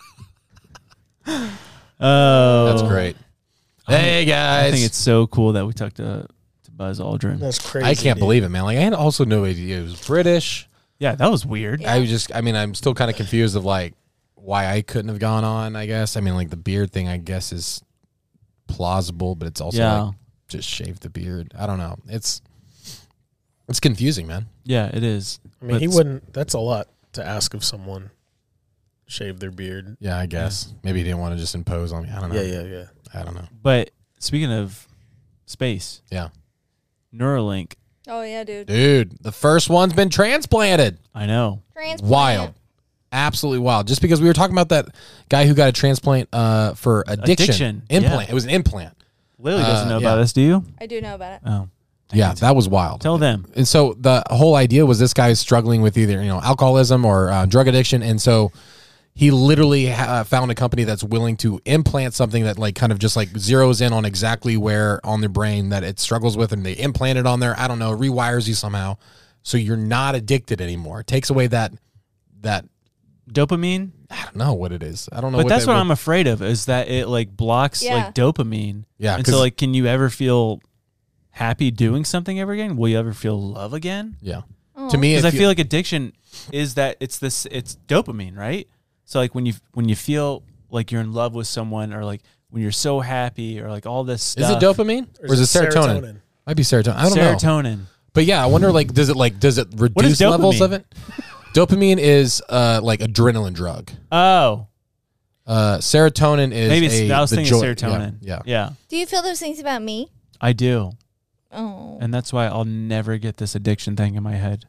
Oh, That's great. Hey guys, I think it's so cool that we talked to, to Buzz Aldrin. That's crazy. I can't dude. believe it, man. Like I had also no idea it was British. Yeah, that was weird. I was just, I mean, I'm still kind of confused of like why I couldn't have gone on. I guess. I mean, like the beard thing, I guess is plausible, but it's also Yeah. like just shave the beard. I don't know. It's it's confusing, man. Yeah, it is. I mean, But he s- wouldn't. That's a lot to ask of someone. Shave their beard. Yeah, I guess maybe he didn't want to just impose on me. I don't know. Yeah, yeah, yeah. I don't know. But speaking of space, Yeah, Neuralink. Oh, yeah, dude. dude, the first one's been transplanted. I know. Transplant. Wild. Absolutely wild. Just because we were talking about that guy who got a transplant uh, for addiction. Addiction, Implant. yeah. It was an implant. Lily doesn't Uh, know yeah. about this, do you? I do know about it. Oh. Yeah, that was wild. Tell them. And so the whole idea was this guy is struggling with either, you know, alcoholism or uh, drug addiction. And so he literally ha- found a company that's willing to implant something that like kind of just like zeroes in on exactly where on their brain that it struggles with, and they implant it on there. I don't know, rewires you somehow. So you're not addicted anymore. It takes away that, that, Dopamine? I don't know what it is. I don't know But what that's that- what I'm afraid of, is that it like blocks Yeah. like dopamine. Yeah, And 'cause- so like, can you ever feel happy doing something ever again? Will you ever feel love again? Yeah. Oh. To me, Because I if you- feel like addiction is that it's this, it's dopamine, right? So like when you, when you feel like you're in love with someone, or like when you're so happy, or like all this stuff. is it dopamine or, is it serotonin? serotonin? Might be serotonin. I don't know. Serotonin. But yeah, I wonder like does it like does it reduce is levels dopamine? of it? Dopamine is uh like adrenaline drug. Oh, Uh serotonin is maybe it's, a, I was the thinking joy- serotonin. Yeah, yeah. Yeah. Do you feel those things about me? I do. Oh. And that's why I'll never get this addiction thing in my head.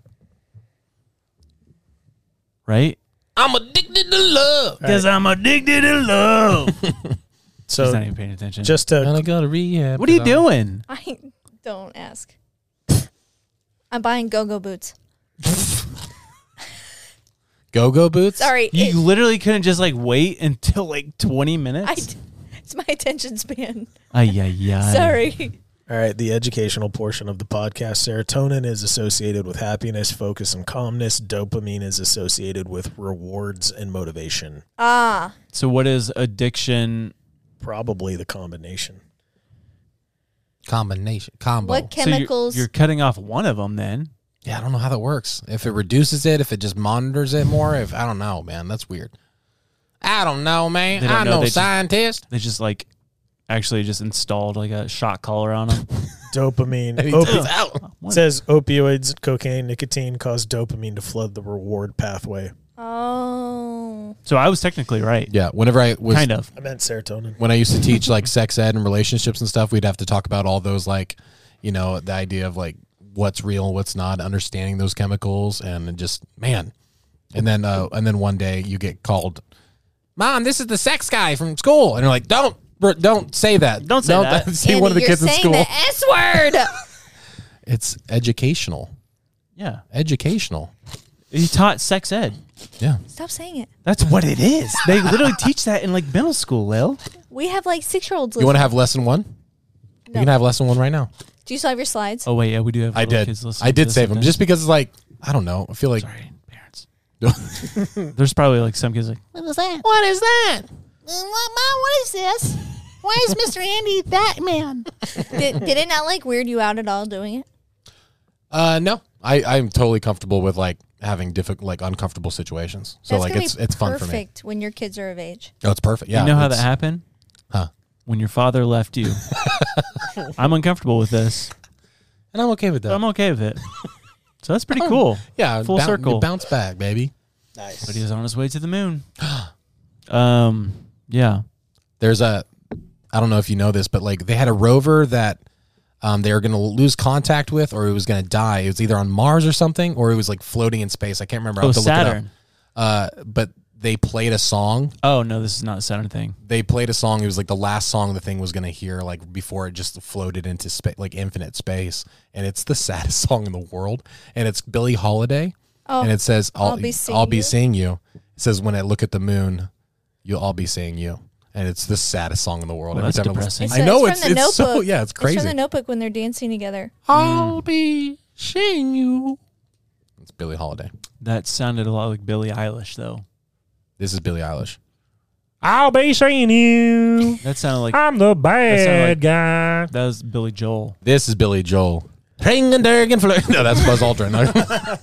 Right? I'm addicted to love. Because I'm addicted to love. So He's not even paying attention. just And to I go to rehab. what are you 'cause I'm- doing? I don't ask. I'm buying go-go boots. Go-go boots? Sorry. You it- literally couldn't just like wait until like twenty I minutes? d- it's my attention span. Ay, ay, ay. Sorry. All right, the educational portion of the podcast. Serotonin is associated with happiness, focus, and calmness. Dopamine is associated with rewards and motivation. Ah. So what is addiction? Probably the combination. Combination. Combo. What chemicals? So you're, you're cutting off one of them then. Yeah, I don't know how that works. If it reduces it, if it just monitors it more, if I don't know, man. That's weird. I don't know, man. They don't I know. know, They just- scientist. They just like actually just installed like a shot collar on them. Dopamine. And he Opi- turns out. It says opioids, cocaine, nicotine cause dopamine to flood the reward pathway. Oh. So I was technically right. Yeah, whenever I was Kind of. I meant serotonin. when I used to teach like sex ed and relationships and stuff, we'd have to talk about all those like, you know, the idea of like what's real, what's not, understanding those chemicals, and just man. And then uh, and then one day you get called, Mom, this is the sex guy from school, and you're like, don't don't say that, Don't say that. say Andy, one of the you're kids in saying school. the S word. It's educational, Yeah. educational. He taught sex ed. Yeah. Stop saying it. That's what it is. They literally teach that in like middle school, Lil. We have like six-year-olds. You want to listening. have lesson one? You No. can have lesson one right now. Do you still have your slides? Oh wait, yeah, we do have I little did. kids listening I to did this save them sometimes. just because it's like I don't know. I feel like Sorry, parents. There's probably like some kids like, What was that? what is that? Uh, what, Mom, what is this? Why is Mister Andy that man? did, did it not like weird you out at all doing it? Uh, no, I I'm totally comfortable with like having difficult, like uncomfortable situations. So That's like gonna it's be it's fun for me. Perfect when your kids are of age. Oh, it's perfect. Yeah, you know how that it's- happened? Huh? When your father left you. I'm uncomfortable with this. And I'm okay with But that. I'm okay with it. So that's pretty cool. Yeah, Full boun- circle. you bounce back, baby. Nice. But he was on his way to the moon. um, yeah. There's a, I don't know if you know this, but like they had a rover that um, they were going to lose contact with, or it was going to die. It was either on Mars or something, or it was like floating in space. I can't remember. I Oh, have to look it up. Saturn. Uh, but they played a song. Oh no, this is not a Saturn thing. They played a song. It was like the last song the thing was going to hear, like before it just floated into space, like infinite space. And it's the saddest song in the world. And it's Billie Holiday. Oh, and it says, "I'll, I'll be seeing I'll be you? seeing you." It says, "When I look at the moon, you'll all be seeing you." And it's the saddest song in the world. Well, Every that's time I listen- depressing. I know it's it's from the it's so Notebook. yeah, it's crazy. It's from the Notebook when they're dancing together. I'll be seeing you. It's Billie Holiday. That sounded a lot like Billie Eilish though. This is Billie Eilish. I'll be seeing you. That sounded like I'm the that sounded bad like- guy. that was Billy Joel. This is Billy Joel. Ring and Durgan Flirt. No, that's Buzz Aldrin.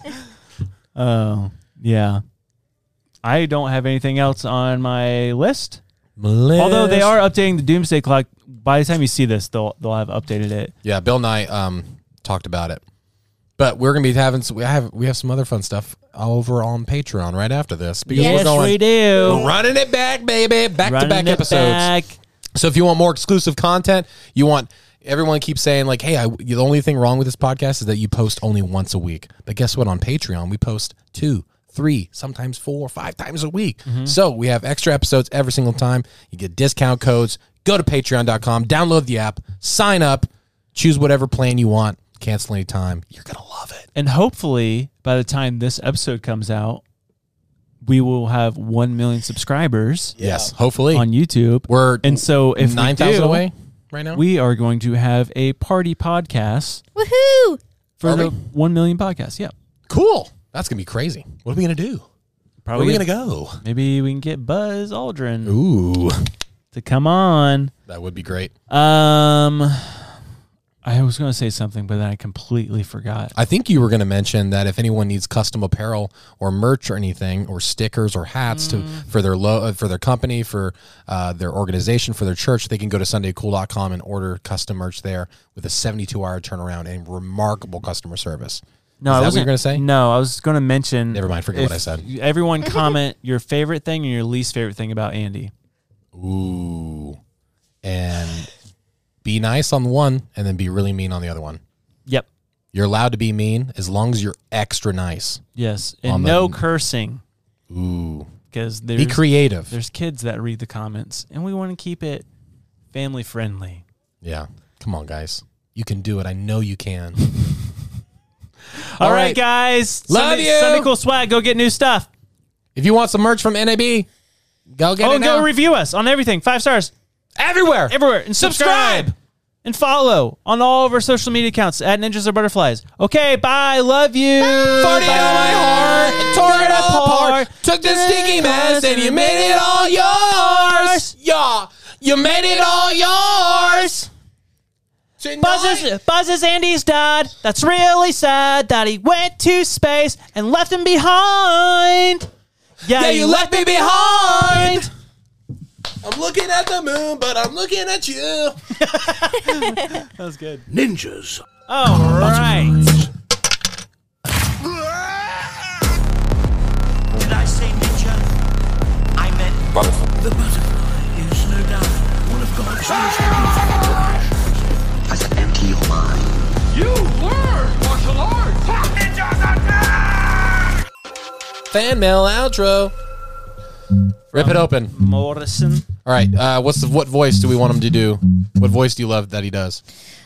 Oh yeah. I don't have anything else on my list. Although they are updating the Doomsday Clock. By the time you see this, they'll they'll have updated it. Yeah, Bill Nye um, talked about it. But we're gonna be having some, we have we have some other fun stuff over on Patreon right after this because Yes, we're going we do. we're running it back, baby, back to Running back it episodes. back. So if you want more exclusive content, you want everyone keeps saying like, hey, I, the only thing wrong with this podcast is that you post only once a week. But guess what? On Patreon, we post two, three, sometimes four, five times a week. Mm-hmm. So we have extra episodes every single time. You get discount codes. Go to patreon dot com, download the app, sign up, choose whatever plan you want, cancel anytime. You're going to love it. And hopefully, by the time this episode comes out, we will have one million subscribers. Yes, hopefully. On YouTube. We're and so if nine we thousand do, away right now. we are going to have a party podcast Woohoo! for Are the we? one million podcast. Yep. Cool. That's going to be crazy. What are we going to do? Probably Where are we get- going to go? Maybe we can get Buzz Aldrin Ooh, to come on. that would be great. Um, I was going to say something, but then I completely forgot. I think you were going to mention that if anyone needs custom apparel or merch or anything, or stickers or hats to for their lo- uh, for their company, for uh, their organization, for their church, they can go to sunday cool dot com and order custom merch there with a seventy-two hour turnaround and remarkable customer service. No, Is I that what wasn't you're going to say? No, I was going to mention. Never mind, forget what if I said. Everyone comment your favorite thing and your least favorite thing about Andy. Ooh, and be nice on one, and then be really mean on the other one. Yep. You're allowed to be mean as long as you're extra nice. Yes, On and the- no cursing. Ooh, Because be creative. There's kids that read the comments, and we want to keep it family friendly. Yeah, come on, guys, you can do it. I know you can. All, All right, right. guys. Love Sunday, you. Sunday Cool Swag. Go get new stuff. If you want some merch from N A B, go get oh, it and now. go review us on everything. Five stars. Everywhere. Everywhere. And subscribe. Subscribe. And follow on all of our social media accounts at Ninjas or Butterflies. Okay, bye. Love you. Farted on my heart, and tore it apart. Took the stinky mess and you made it all yours. Yeah, you made it all yours. Buzz's, Buzz's Andy's dad. That's really sad that he went to space and left him behind. Yeah, Yeah, you you left left me me behind. I'm looking at the moon, but I'm looking at you. That was good. Ninjas. All right. Did I say ninja? I meant butterfly. The butterfly is no doubt one of God's most beautiful creations. I said empty your mind. You learn martial arts. Ninjas are dead! Fan mail outro. Rip it open. Morrison. All right. Uh, what's the what voice do we want him to do? What voice do you love that he does?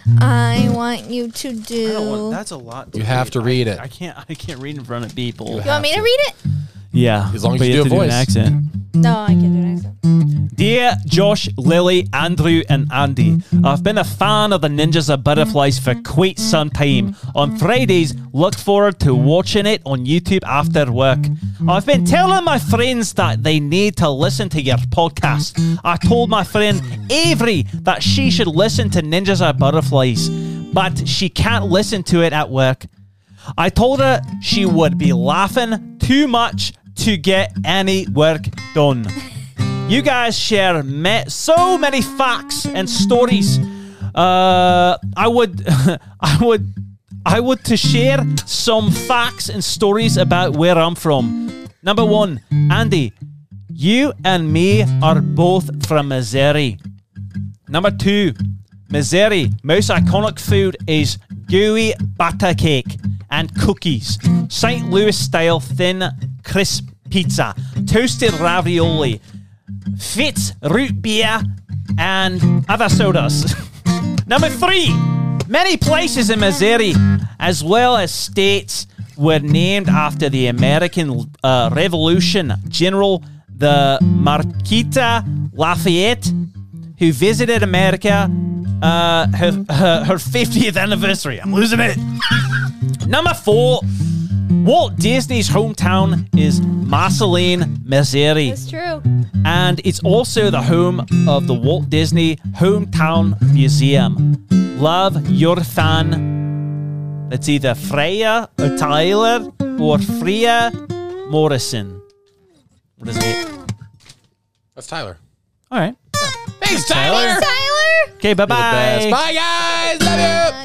I want you to do. I don't want, that's a lot. To You have read. to read I, it. I can't. I can't read in front of people. You want me to read it? Yeah, As long as but you do have a to voice. an accent. No, I can do an accent. Dear Josh, Lily, Andrew, and Andy, I've been a fan of the Ninjas of Butterflies for quite some time. On Fridays, look forward to watching it on YouTube after work. I've been telling my friends that they need to listen to your podcast. I told my friend Avery that she should listen to Ninjas of Butterflies, but she can't listen to it at work. I told her she would be laughing too much to get any work done. You guys share me- so many facts and stories. Uh, I would, I would, I would to share some facts and stories about where I'm from. Number one, Andy, you and me are both from Missouri. Number two, Missouri, most iconic food is gooey butter cake and cookies, Saint Louis style thin crisp pizza, toasted ravioli, Fitz root beer, and other sodas. Number three, many places in Missouri, as well as states, were named after the American uh, Revolution General, the Marquita Lafayette, who visited America uh, her, her, her fiftieth anniversary. I'm losing it. Number four, Walt Disney's hometown is Marceline, Missouri. That's true. And it's also the home of the Walt Disney Hometown Museum. Love, your fan. It's either Freya or Tyler or Freya Morrison. What is it? That's Tyler. All right. Thanks, Tyler. Tyler. Okay, bye-bye. Bye, guys. Love you.